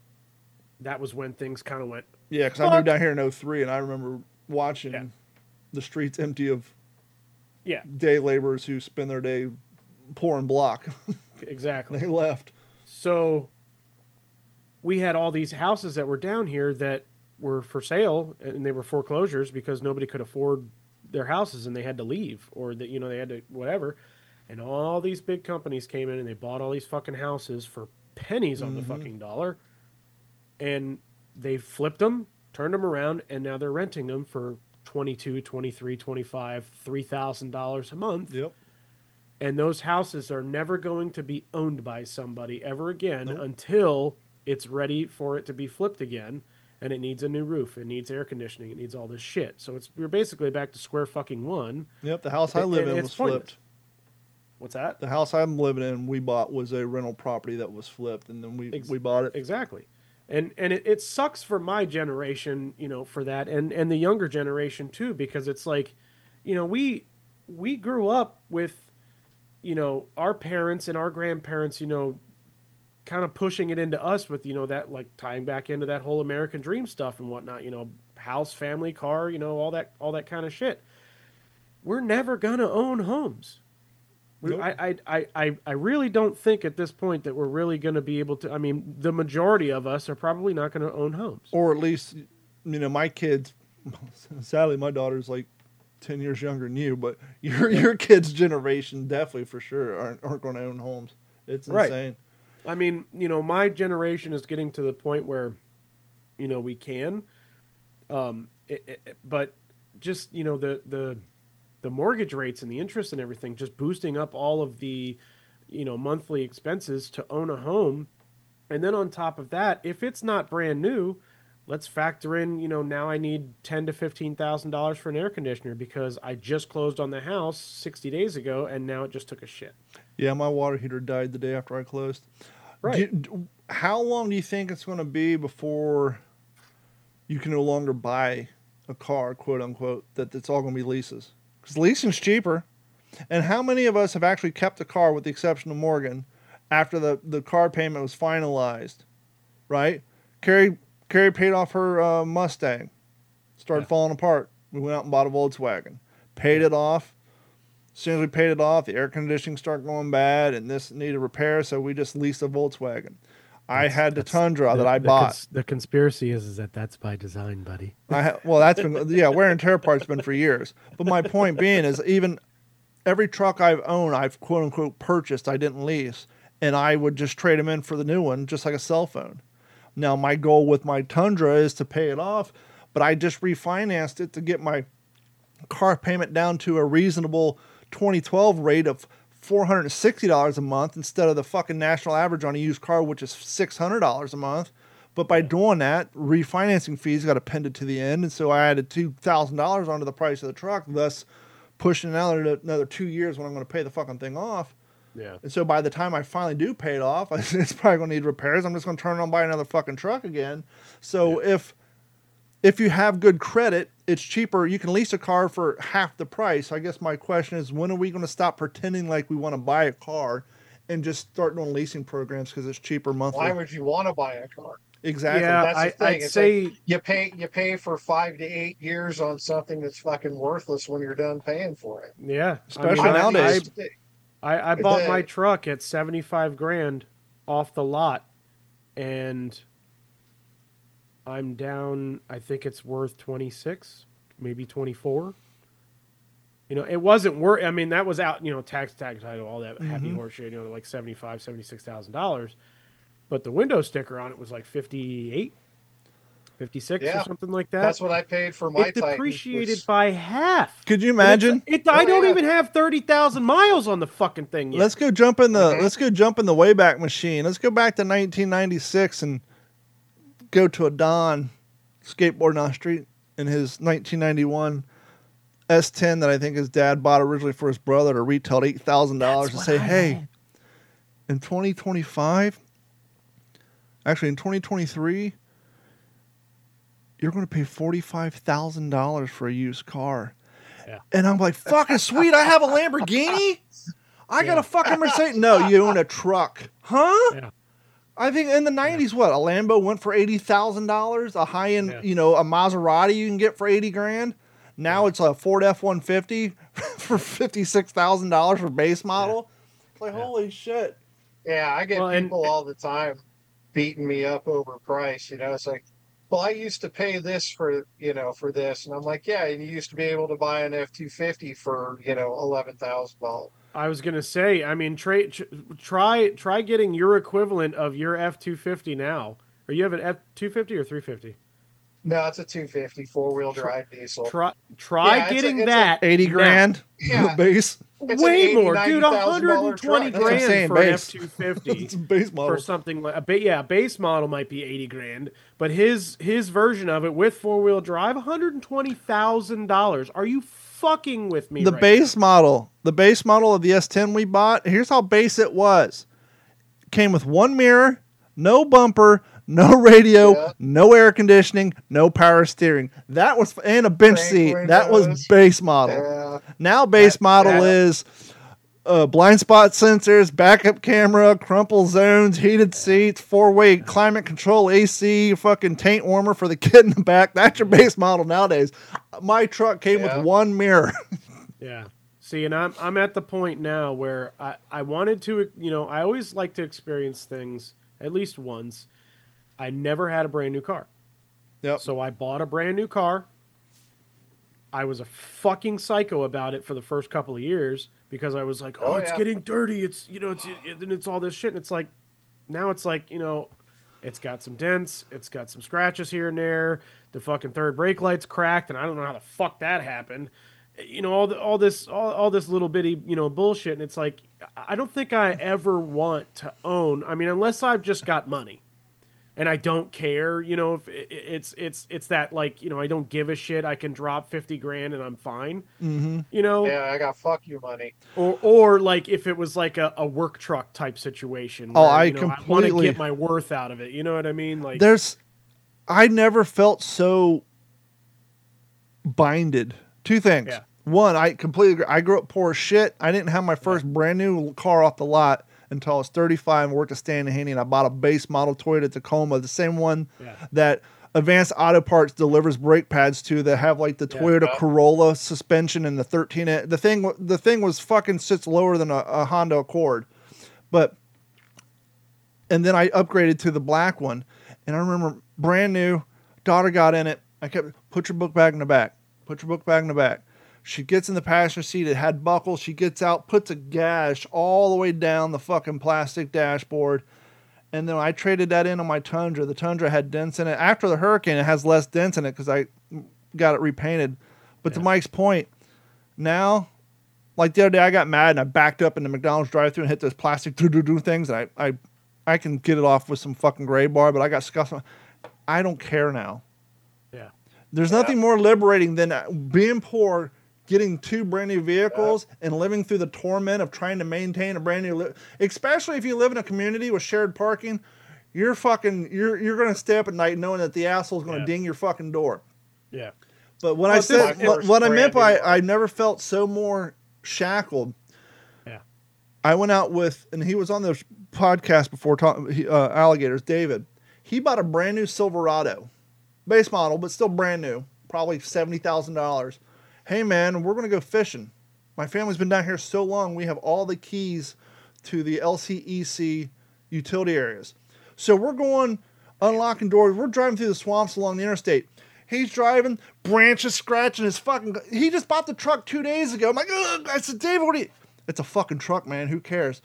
that was when things kind of went. Yeah, because I Fuck. moved down here in oh three, and I remember watching Yeah. the streets empty of Yeah, day laborers who spend their day pouring block. exactly. They left. So we had all these houses that were down here that were for sale, and they were foreclosures because nobody could afford their houses and they had to leave, or that, you know, they had to whatever. And all these big companies came in and they bought all these fucking houses for pennies on the fucking dollar, and they flipped them, turned them around, and now they're renting them for twenty-two, twenty-three, twenty-five, three thousand dollars a month. Yep. And those houses are never going to be owned by somebody ever again Nope. until it's ready for it to be flipped again, and it needs a new roof, it needs air conditioning, it needs all this shit. So it's we're basically back to square fucking one. Yep. The house I And- live and in it's was pointless. flipped. What's that? The house I'm living in, we bought was a rental property that was flipped, and then we Ex- we bought it. Exactly. And and it, it sucks for my generation, you know, for that, and, and the younger generation too, because it's like, you know, we we grew up with, you know, our parents and our grandparents, you know, kind of pushing it into us with, you know, that like tying back into that whole American dream stuff and whatnot, you know, house, family, car, you know, all that all that kind of shit. We're never gonna own homes. We, Nope. I, I, I, I really don't think at this point that we're really going to be able to. I mean, the majority of us are probably not going to own homes. Or at least, you know, my kids. Sadly, my daughter's like ten years younger than you, but your your kids' generation definitely for sure aren't aren't going to own homes. It's Right. insane. I mean, you know, my generation is getting to the point where, you know, we can, um, it, it, but just you know the the the mortgage rates and the interest and everything just boosting up all of the, you know, monthly expenses to own a home. And then on top of that, if it's not brand new, let's factor in, you know, now I need ten to fifteen thousand dollars for an air conditioner because I just closed on the house sixty days ago and now it just took a shit. Yeah, my water heater died the day after I closed. Right. Do- do- how long do you think it's going to be before you can no longer buy a car, quote unquote, that it's all going to be leases? Because leasing's cheaper. And how many of us have actually kept a car, with the exception of Morgan, after the, the car payment was finalized, right? Carrie, Carrie paid off her uh, Mustang. Started Yeah. falling apart. We went out and bought a Volkswagen. Paid it off. As soon as we paid it off, the air conditioning started going bad, and this needed repair, so we just leased a Volkswagen. I had the Tundra that I the bought. cons- the conspiracy is, is that that's by design, buddy. I ha- well, that's been yeah, wear and tear part's been for years. But my point being is, even every truck I've owned, I've quote unquote purchased. I didn't lease, and I would just trade them in for the new one, just like a cell phone. Now my goal with my Tundra is to pay it off, but I just refinanced it to get my car payment down to a reasonable twenty twelve rate of four hundred sixty dollars a month instead of the fucking national average on a used car, which is six hundred dollars a month. But by doing that, refinancing fees got appended to the end. And so I added two thousand dollars onto the price of the truck, thus pushing another, another two years when I'm going to pay the fucking thing off. Yeah. And so by the time I finally do pay it off, it's probably going to need repairs. I'm just going to turn around and buy another fucking truck again. So Yeah. if if you have good credit, it's cheaper. You can lease a car for half the price. I guess my question is, when are we going to stop pretending like we want to buy a car and just start doing leasing programs because it's cheaper monthly? Why would you want to buy a car? Exactly. Yeah, That's the I, thing. I'd It's say like you pay you pay for five to eight years on something that's fucking worthless when you're done paying for it. yeah. Especially I mean, I- nowadays. I, I, I bought The- my truck at seventy-five grand off the lot, and I'm down. I think it's worth twenty-six, maybe twenty-four. You know, it wasn't worth. I mean, that was out. You know, tax, tag title, all that happy Mhm. horse shit. You know, like seventy-five, seventy-six thousand dollars. But the window sticker on it was like fifty-eight, fifty-six, Yeah. or something like that. That's what I paid for my It Titan, depreciated was- by half. Could you And it's- imagine? It, I Oh, don't yeah. even have thirty thousand miles on the fucking thing yet. Let's go jump in the Mhm. let's go jump in the Wayback Machine. Let's go back to nineteen ninety-six and go to a Don skateboarding on the street in his nineteen ninety-one S ten that I think his dad bought originally for his brother to retail eight thousand dollars and That's say, what I "Hey, had. in twenty twenty-five, actually in twenty twenty-three, you're going to pay forty-five thousand dollars for a used car." Yeah. And I'm like, "Fucking sweet! I have a Lamborghini. I got Yeah. a fucking Mercedes." No, you own a truck, huh? Yeah. I think in the nineties, what, a Lambo went for eighty thousand dollars. A high end, Yeah. you know, a Maserati you can get for eighty grand. Now it's a Ford F one fifty for fifty-six thousand dollars for base model. It's like, Yeah. holy shit. Yeah, I get Well, and- people all the time beating me up over price. You know, it's like, well, I used to pay this for, you know, for this, and I'm like, yeah, and you used to be able to buy an F two fifty for, you know, eleven thousand dollars. I was gonna say, I mean, try try try getting your equivalent of your F two fifty now. Or you have an F two fifty or three fifty? No, it's a two fifty fory wheel drive diesel. Try try Yeah, it's a- getting it's a- that eighty now. grand Yeah. base. It's an way eighty, more, dude. ninety thousand one dollar hundred twenty truck. That's what I'm grand saying, for an base. F two fifty. It's a base model. For something like a ba- yeah, a base model might be eighty grand, but his his version of it with four wheel drive, one hundred twenty thousand dollars. Are you fucking with me? The right base now? model, the base model of the S ten we bought. Here's how base it was. Came with one mirror, no bumper, no radio, Yeah. no air conditioning, no power steering. That was and a bench Crank seat. That was windows. base model. Yeah. Now base That- model that- is uh, blind spot sensors, backup camera, crumple zones, heated seats, four-way climate control, A C, fucking taint warmer for the kid in the back. That's your base model nowadays. My truck came Yeah. with one mirror. Yeah. See, and I'm I'm at the point now where I, I wanted to, you know, I always like to experience things at least once. I never had a brand new car. Yep. So I bought a brand new car. I was a fucking psycho about it for the first couple of years because I was like, oh, Oh, it's yeah. getting dirty. It's, you know, it's, it, and it's all this shit. And it's like, now it's like, you know, it's got some dents. It's got some scratches here and there. The fucking third brake light's cracked, and I don't know how the fuck that happened. You know, all the, all this, all, all this little bitty, you know, bullshit. And it's like, I don't think I ever want to own. I mean, unless I've just got money. And I don't care, you know, if it- it's it's it's that like, you know, I don't give a shit. I can drop fifty grand and I'm fine, Mm-hmm. you know, Yeah, I got fuck you money. or or like if it was like a, a work truck type situation. Oh, where, I you know, I want to completely- get my worth out of it. You know what I mean? Like, There's, I never felt so binded. Two things. Yeah. One, I completely agree. I grew up poor as shit. I didn't have my first brand new car off the lot until I was thirty-five and worked at Stanley Haney, and I bought a base model Toyota Tacoma, the same one Yeah. that Advanced Auto Parts delivers brake pads to that have like the Yeah. Toyota Yeah. Corolla suspension and the thirteen. The thing, the thing was fucking sits lower than a, a Honda Accord, but and then I upgraded to the black one, and I remember brand new. Daughter got in it. I kept put your book bag in the back. Put your book bag in the back. She gets in the passenger seat. It had buckles. She gets out, puts a gash all the way down the fucking plastic dashboard. And then I traded that in on my Tundra. The Tundra had dents in it. After the hurricane, it has less dents in it because I got it repainted. But to Mike's point, now, like the other day, I got mad and I backed up in the McDonald's drive-thru and hit those plastic do-do-do things. And I, I, I can get it off with some fucking gray bar, but I got scuffed. I don't care now. yeah, There's nothing more liberating than being poor, getting two brand new vehicles, and living through the torment of trying to maintain a brand new. Li- Especially if you live in a community with shared parking, you're fucking you're you're gonna stay up at night knowing that the asshole's gonna Yeah. ding your fucking door. yeah, But when I Well, said this- what, what I meant by brand new- I never felt so more shackled. yeah, I went out with, and he was on the podcast before, talking he, uh, alligators. David, he bought a brand new Silverado, base model, but still brand new, probably seventy thousand dollars. Hey man, we're gonna go fishing. My family's been down here so long. We have all the keys to the L C E C utility areas, so we're going unlocking doors. We're driving through the swamps along the interstate. He's driving, branches scratching his fucking. He just bought the truck two days ago. I'm like, ugh. I said, David, what do you? It's a fucking truck, man. Who cares?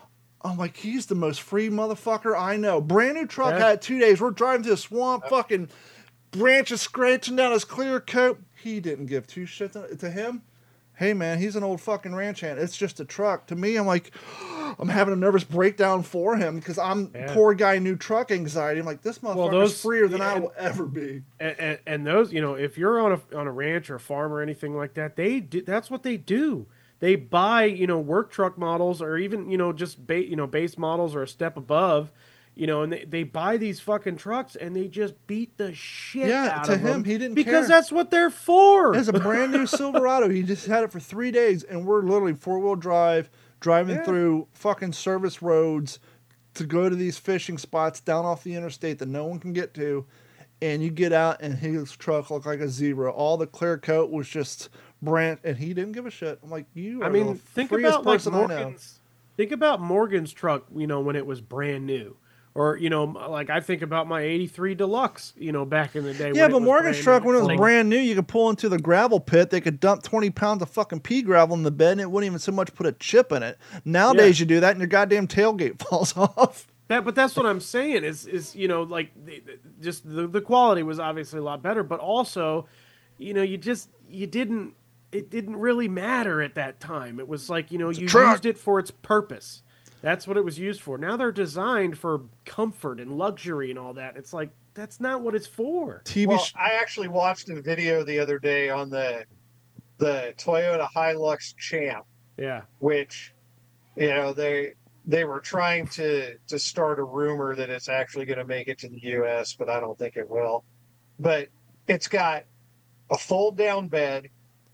I'm like, he's the most free motherfucker I know. Brand new truck, Yeah. had it two days. We're driving through the swamp, fucking branches scratching down his clear coat. He didn't give two shits to, to him. Hey, man, he's an old fucking ranch hand. It's just a truck. To me, I'm like, I'm having a nervous breakdown for him because I'm Yeah. poor guy, new truck anxiety. I'm like, this motherfucker's those- freer than I and- will ever be. and, and, and those, you know, if you're on a on a ranch or a farm or anything like that, they do, that's what they do. They buy, you know, work truck models or even, you know, just ba- you know, base models or a step above, you know, and they, they buy these fucking trucks and they just beat the shit Yeah, out to of him, them he didn't because care. that's what they're for. It's a brand new Silverado. He just had it for three days, and we're literally four wheel drive, driving Yeah. through fucking service roads to go to these fishing spots down off the interstate that no one can get to. And you get out, and his truck looked like a zebra. All the clear coat was just brand, and he didn't give a shit. I'm like, you. Are I mean, the think freest about like person I know. Morgan's. Think about Morgan's truck, you know, when it was brand new. Or, you know, like I think about my eighty-three Deluxe, you know, back in the day. Yeah, when it but was Morgan's brand truck, new. when it was Like, brand new, you could pull into the gravel pit. They could dump twenty pounds of fucking pea gravel in the bed, and it wouldn't even so much put a chip in it. Nowadays, Yeah. you do that, and your goddamn tailgate falls off. That, but that's what I'm saying is, is you know, like the, the- just the, the quality was obviously a lot better, but also, you know, you just you didn't. it didn't really matter at that time. It was like, you know, It's a you truck. used it for its purpose. That's what it was used for. Now they're designed for comfort and luxury and all that. It's like, that's not what it's for. T V Well, sh- I actually watched a video the other day on the the Toyota Hilux Champ, Yeah. which, you know, they they were trying to to start a rumor that it's actually going to make it to the U S, but I don't think it will. But it's got a fold down bed,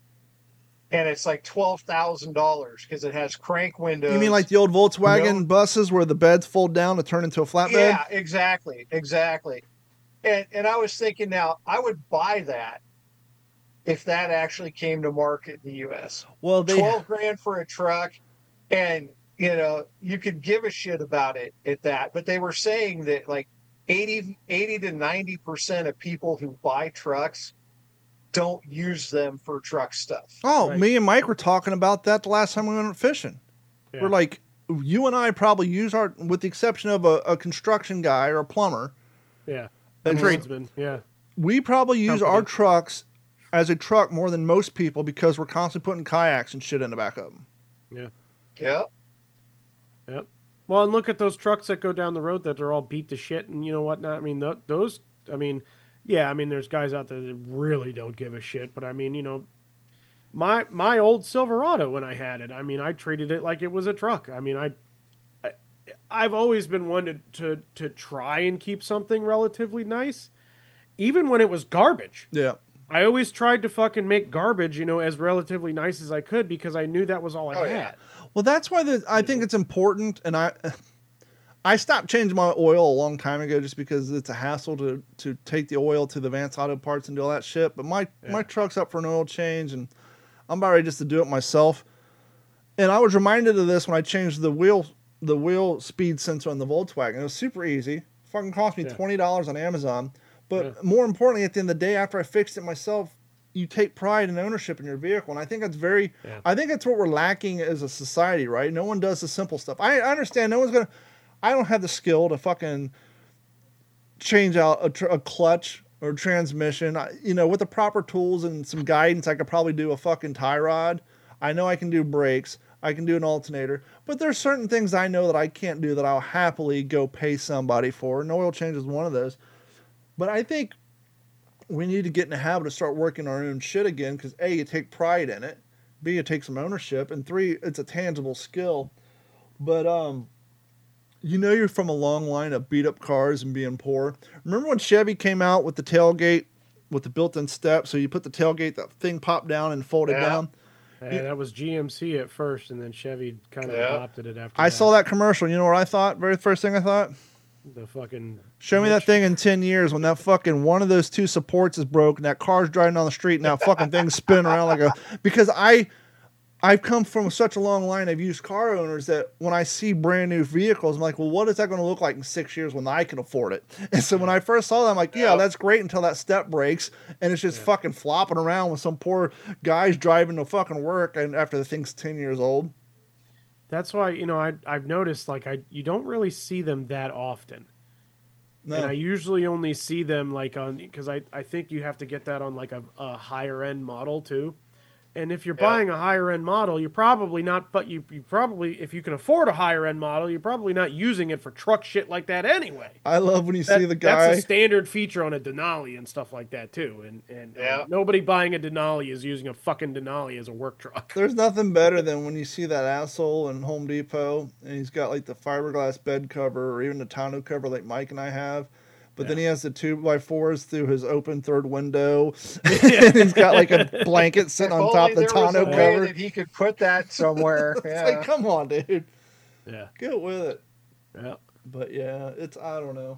and it's like twelve thousand dollars because it has crank windows. you mean like the old Volkswagen No. buses where the beds fold down to turn into a flatbed? Yeah, exactly, exactly. And and I was thinking, now I would buy that if that actually came to market in the U S. Well, they Twelve grand for a truck, and you know you could give a shit about it at that. But they were saying that like eighty, eighty to ninety percent of people who buy trucks don't use them for truck stuff. Oh, Right. me and Mike were talking about that the last time we went fishing. Yeah. We're like, you and I probably use our, with the exception of a, a construction guy or a plumber, Yeah. a A tradesman. tradesman. Yeah. We probably use Company. our trucks as a truck more than most people because we're constantly putting kayaks and shit in the back of them. Yeah. Yeah. Yep. Well, and look at those trucks that go down the road that are all beat to shit and you know whatnot. I mean, th- those, I mean, yeah, I mean, there's guys out there that really don't give a shit, but I mean, you know, my my old Silverado when I had it, I mean, I treated it like it was a truck. I mean, I, I I've always been one to, to to try and keep something relatively nice, even when it was garbage. Yeah. I always tried to fucking make garbage, you know, as relatively nice as I could because I knew that was all I Oh, had. yeah. Well, that's why the, I think it's important, and I I stopped changing my oil a long time ago just because it's a hassle to, to take the oil to the Vance Auto Parts and do all that shit. But my, Yeah. my truck's up for an oil change, and I'm about ready just to do it myself. And I was reminded of this when I changed the wheel the wheel speed sensor on the Volkswagen. It was super easy. Fucking cost me Yeah. twenty dollars on Amazon. But Yeah. more importantly, at the end of the day, after I fixed it myself, you take pride and ownership in your vehicle. And I think that's very, Yeah. I think that's what we're lacking as a society, right? No one does the simple stuff. I, I understand no one's going to, I don't have the skill to fucking change out a, tr- a clutch or transmission. I, you know, with the proper tools and some guidance, I could probably do a fucking tie rod. I know I can do brakes. I can do an alternator. But there's certain things I know that I can't do that I'll happily go pay somebody for. An oil change is one of those. But I think we need to get in the habit of start working our own shit again because A, you take pride in it. B, you take some ownership. And three, it's a tangible skill. But, um, you know you're from a long line of beat up cars and being poor. Remember when Chevy came out with the tailgate with the built-in step? So you put the tailgate, that thing popped down and folded Yeah. down. Yeah, that was G M C at first, and then Chevy kind of Yeah. adopted it after I that. saw that commercial. You know what I thought? Very first thing I thought? The fucking... Show me that thing in ten years when that fucking one of those two supports is broken, that car's driving down the street, and that fucking thing's spinning around like a... Because I, I've come from such a long line of used car owners that when I see brand new vehicles, I'm like, well, what is that going to look like in six years when I can afford it? And so when I first saw that, I'm like, yeah, Yeah. that's great until that step breaks, and it's just Yeah. fucking flopping around with some poor guys driving to fucking work, and after the thing's ten years old. That's why, you know, I, I've noticed, like, I you don't really see them that often. No. And I usually only see them, like, on... Because I, I think you have to get that on, like, a, a higher-end model, too. And if you're Yeah. buying a higher end model, you're probably not, but you, you probably, if you can afford a higher end model, you're probably not using it for truck shit like that anyway. I love when you That- see the guy. That's a standard feature on a Denali and stuff like that too. And and Yeah. um, nobody buying a Denali is using a fucking Denali as a work truck. There's nothing better than when you see that asshole in Home Depot and he's got like the fiberglass bed cover or even the tonneau cover like Mike and I have. But then he has the two by fours through his open third window. And he's got like a blanket sitting on If top only of the there was tonneau a way cover. that he could put that somewhere. It's Yeah. like, come on, dude. Yeah, Get with it. yeah. But yeah, it's, I don't know.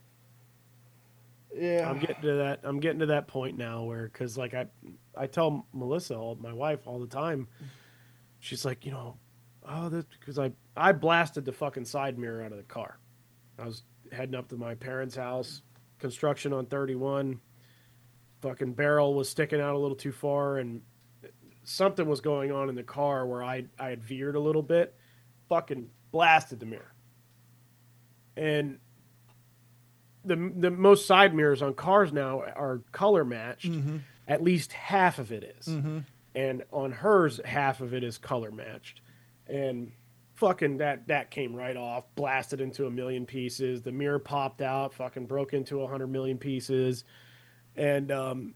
Yeah. I'm getting to that. I'm getting to that point now where, because like I, I tell Melissa, all, my wife, all the time. She's like, you know, oh, this because I I blasted the fucking side mirror out of the car. I was heading up to my parents' house, construction on thirty-one. Fucking barrel was sticking out a little too far, and something was going on in the car where I I had veered a little bit. Fucking blasted the mirror. And the the most side mirrors on cars now are color matched. Mm-hmm. At least half of it is. Mm-hmm. and on hers, half of it is color matched, and fucking that that came right off, blasted into a million pieces. The mirror popped out, fucking broke into a hundred million pieces, and um,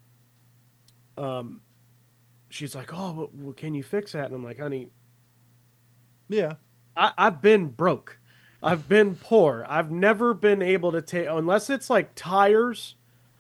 um, she's like, "Oh, well, well, can you fix that?" And I'm like, "Honey, Yeah. I, I've been broke. I've been poor. I've never been able to take, unless it's like tires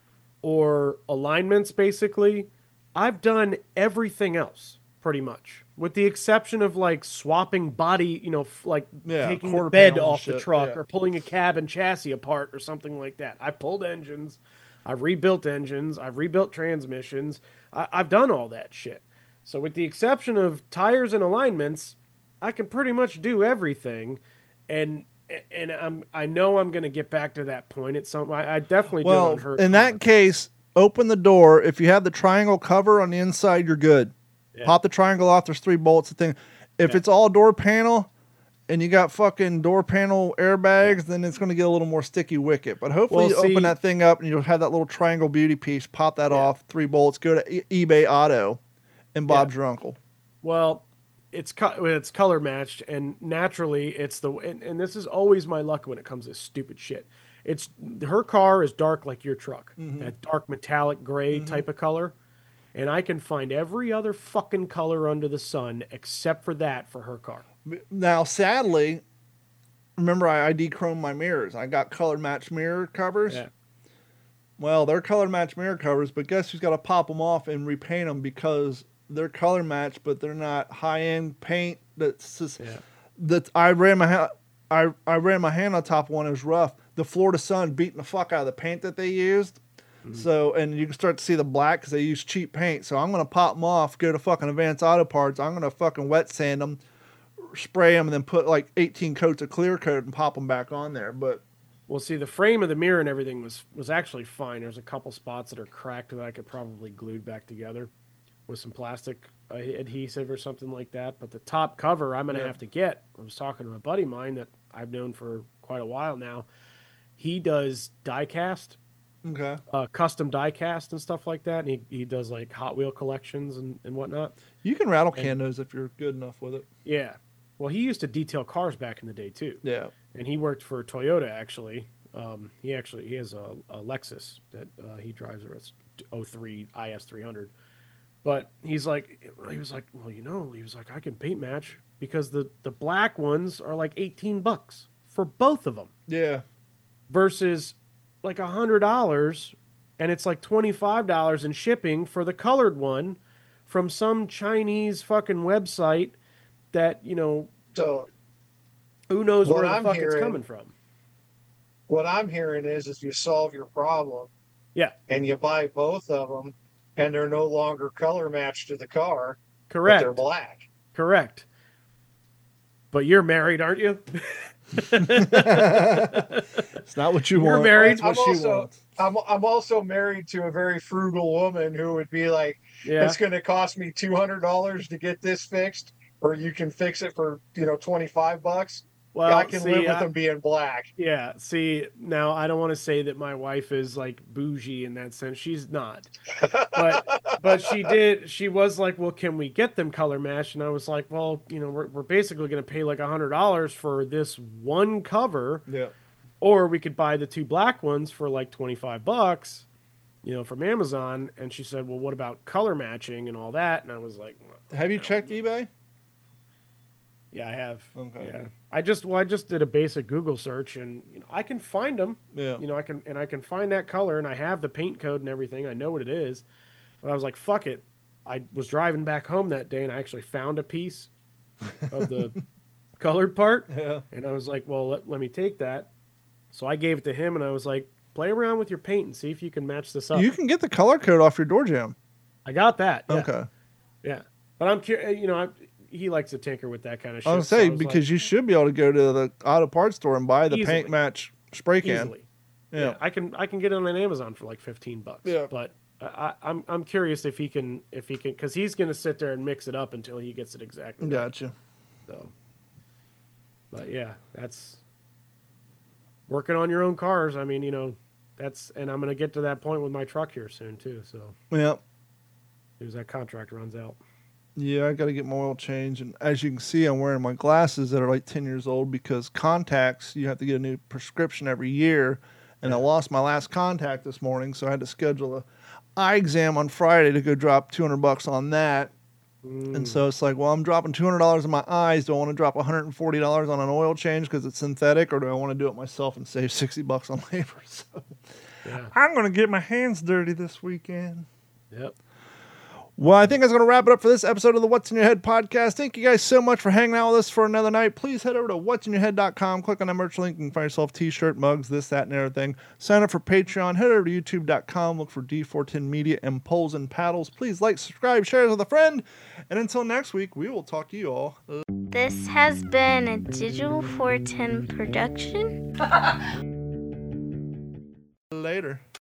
or alignments, basically. I've done everything else pretty much, with the exception of like swapping body, you know, f- like Yeah, taking the quarter bed panel and off the shit, truck yeah. or pulling a cab and chassis apart or something like that. I've pulled engines. I've rebuilt engines. I've rebuilt transmissions. I, I've done all that shit. So with the exception of tires and alignments, I can pretty much do everything, and and I'm I know I'm gonna get back to that point at some. I, I definitely Well, did on her. in that case, open the door. If you have the triangle cover on the inside, you're good. Yeah. Pop the triangle off. There's three bolts. The thing. If Yeah. it's all door panel, and you got fucking door panel airbags, then it's going to get a little more sticky wicket. But hopefully, Well, you see- open that thing up and you'll have that little triangle beauty piece. Pop that Yeah. off. Three bolts. Go to e- eBay Auto, and Bob's your uncle. Well, it's co- it's color matched, and naturally, it's the and, and this is always my luck when it comes to stupid shit. It's her car is dark like your truck, that dark metallic gray type of color, and I can find every other fucking color under the sun except for that for her car. Now, sadly, remember I, I de-chromed my mirrors. I got color matched mirror covers. Yeah. Well, they're color matched mirror covers, but guess who's got to pop them off and repaint them because they're color matched, but they're not high end paint. That's just, Yeah. that I ran my ha- I I ran my hand on top of one. It was rough. The Florida sun beating the fuck out of the paint that they used. So, and you can start to see the black because they use cheap paint. So I'm gonna pop them off, go to fucking Advanced Auto Parts. I'm gonna fucking wet sand them, spray them, and then put like eighteen coats of clear coat and pop them back on there. But Well, see, the frame of the mirror and everything was was actually fine. There's a couple spots that are cracked that I could probably glue back together with some plastic uh, adhesive or something like that. But the top cover, I'm gonna Yeah. have to get. I was talking to a buddy of mine that I've known for quite a while now. He does die cast, okay, uh, custom die cast and stuff like that. And he, he does like Hot Wheel collections and, and whatnot. you can rattle can those if you're good enough with it. Yeah. Well, he used to detail cars back in the day too. Yeah. And he worked for Toyota actually. Um, he actually he has a, a Lexus that uh, he drives a oh three I S three hundred. But he's like, he was like, well, you know, he was like, I can paint match because the the black ones are like eighteen bucks for both of them Yeah. versus like a hundred dollars, and it's like twenty five dollars in shipping for the colored one from some Chinese fucking website that, you know, So who knows What where the I'm fuck it's hearing- coming from. what I'm hearing is, if you solve your problem Yeah, and you buy both of them, and they're no longer color matched to the car, but correct. they're black. Correct. But you're married, aren't you? It's not what you You're want. married. It's what I'm she also- wants. I'm I'm also married to a very frugal woman who would be like, Yeah. it's going to cost me two hundred dollars to get this fixed, or you can fix it for you know twenty five bucks. Well, I can see, live with I- them being black. Yeah, see, now I don't want to say that my wife is like bougie in that sense. She's not. But but she did she was like, "Well, can we get them color matched?" And I was like, "Well, you know, we're we're basically going to pay like a hundred dollars for this one cover, Yeah. or we could buy the two black ones for like twenty-five bucks, you know, from Amazon." And she said, "Well, what about color matching and all that?" And I was like, Have you checked eBay? "Yeah, I have." Okay. Yeah. I just well, I just did a basic Google search, and you know, I can find them. Yeah. You know, I can and I can find that color, and I have the paint code and everything. I know what it is. But I was like, "Fuck it." I was driving back home that day, and I actually found a piece of the colored part, Yeah. and I was like, "Well, let, let me take that." So I gave it to him, and I was like, "Play around with your paint and see if you can match this up." You can get the color code off your door jam. I got that. Yeah. Okay. Yeah, but I'm curious. You know, I, he likes to tinker with that kind of shit. I was so say was because like, you should be able to go to the auto parts store and buy the Easily. paint match spray can. easily. Yeah. I can I can get it on Amazon for like fifteen bucks. Yeah. But I, I'm I'm curious if he can if he can because he's gonna sit there and mix it up until he gets it exactly. right. Gotcha. So, but yeah, that's working on your own cars. I mean, you know, that's and I'm gonna get to that point with my truck here soon too. So Yeah. soon as that contract runs out. Yeah, I got to get my oil change. And as you can see, I'm wearing my glasses that are like ten years old because contacts, you have to get a new prescription every year. And I lost my last contact this morning, so I had to schedule a eye exam on Friday to go drop two hundred bucks on that. Mm. And so it's like, well, I'm dropping two hundred dollars in my eyes. Do I want to drop one hundred forty dollars on an oil change because it's synthetic, or do I want to do it myself and save sixty bucks on labor? So yeah. I'm going to get my hands dirty this weekend. Yep. Well, I think that's going to wrap it up for this episode of the What's in Your Head podcast. Thank you guys so much for hanging out with us for another night. Please head over to what's in your head dot com. Click on the merch link. You can find yourself t-shirt, mugs, this, that, and everything. Sign up for Patreon. Head over to youtube dot com. Look for D four ten Media and Poles and Paddles. Please like, subscribe, share with a friend. And until next week, we will talk to you all This has been a Digital four ten production. later.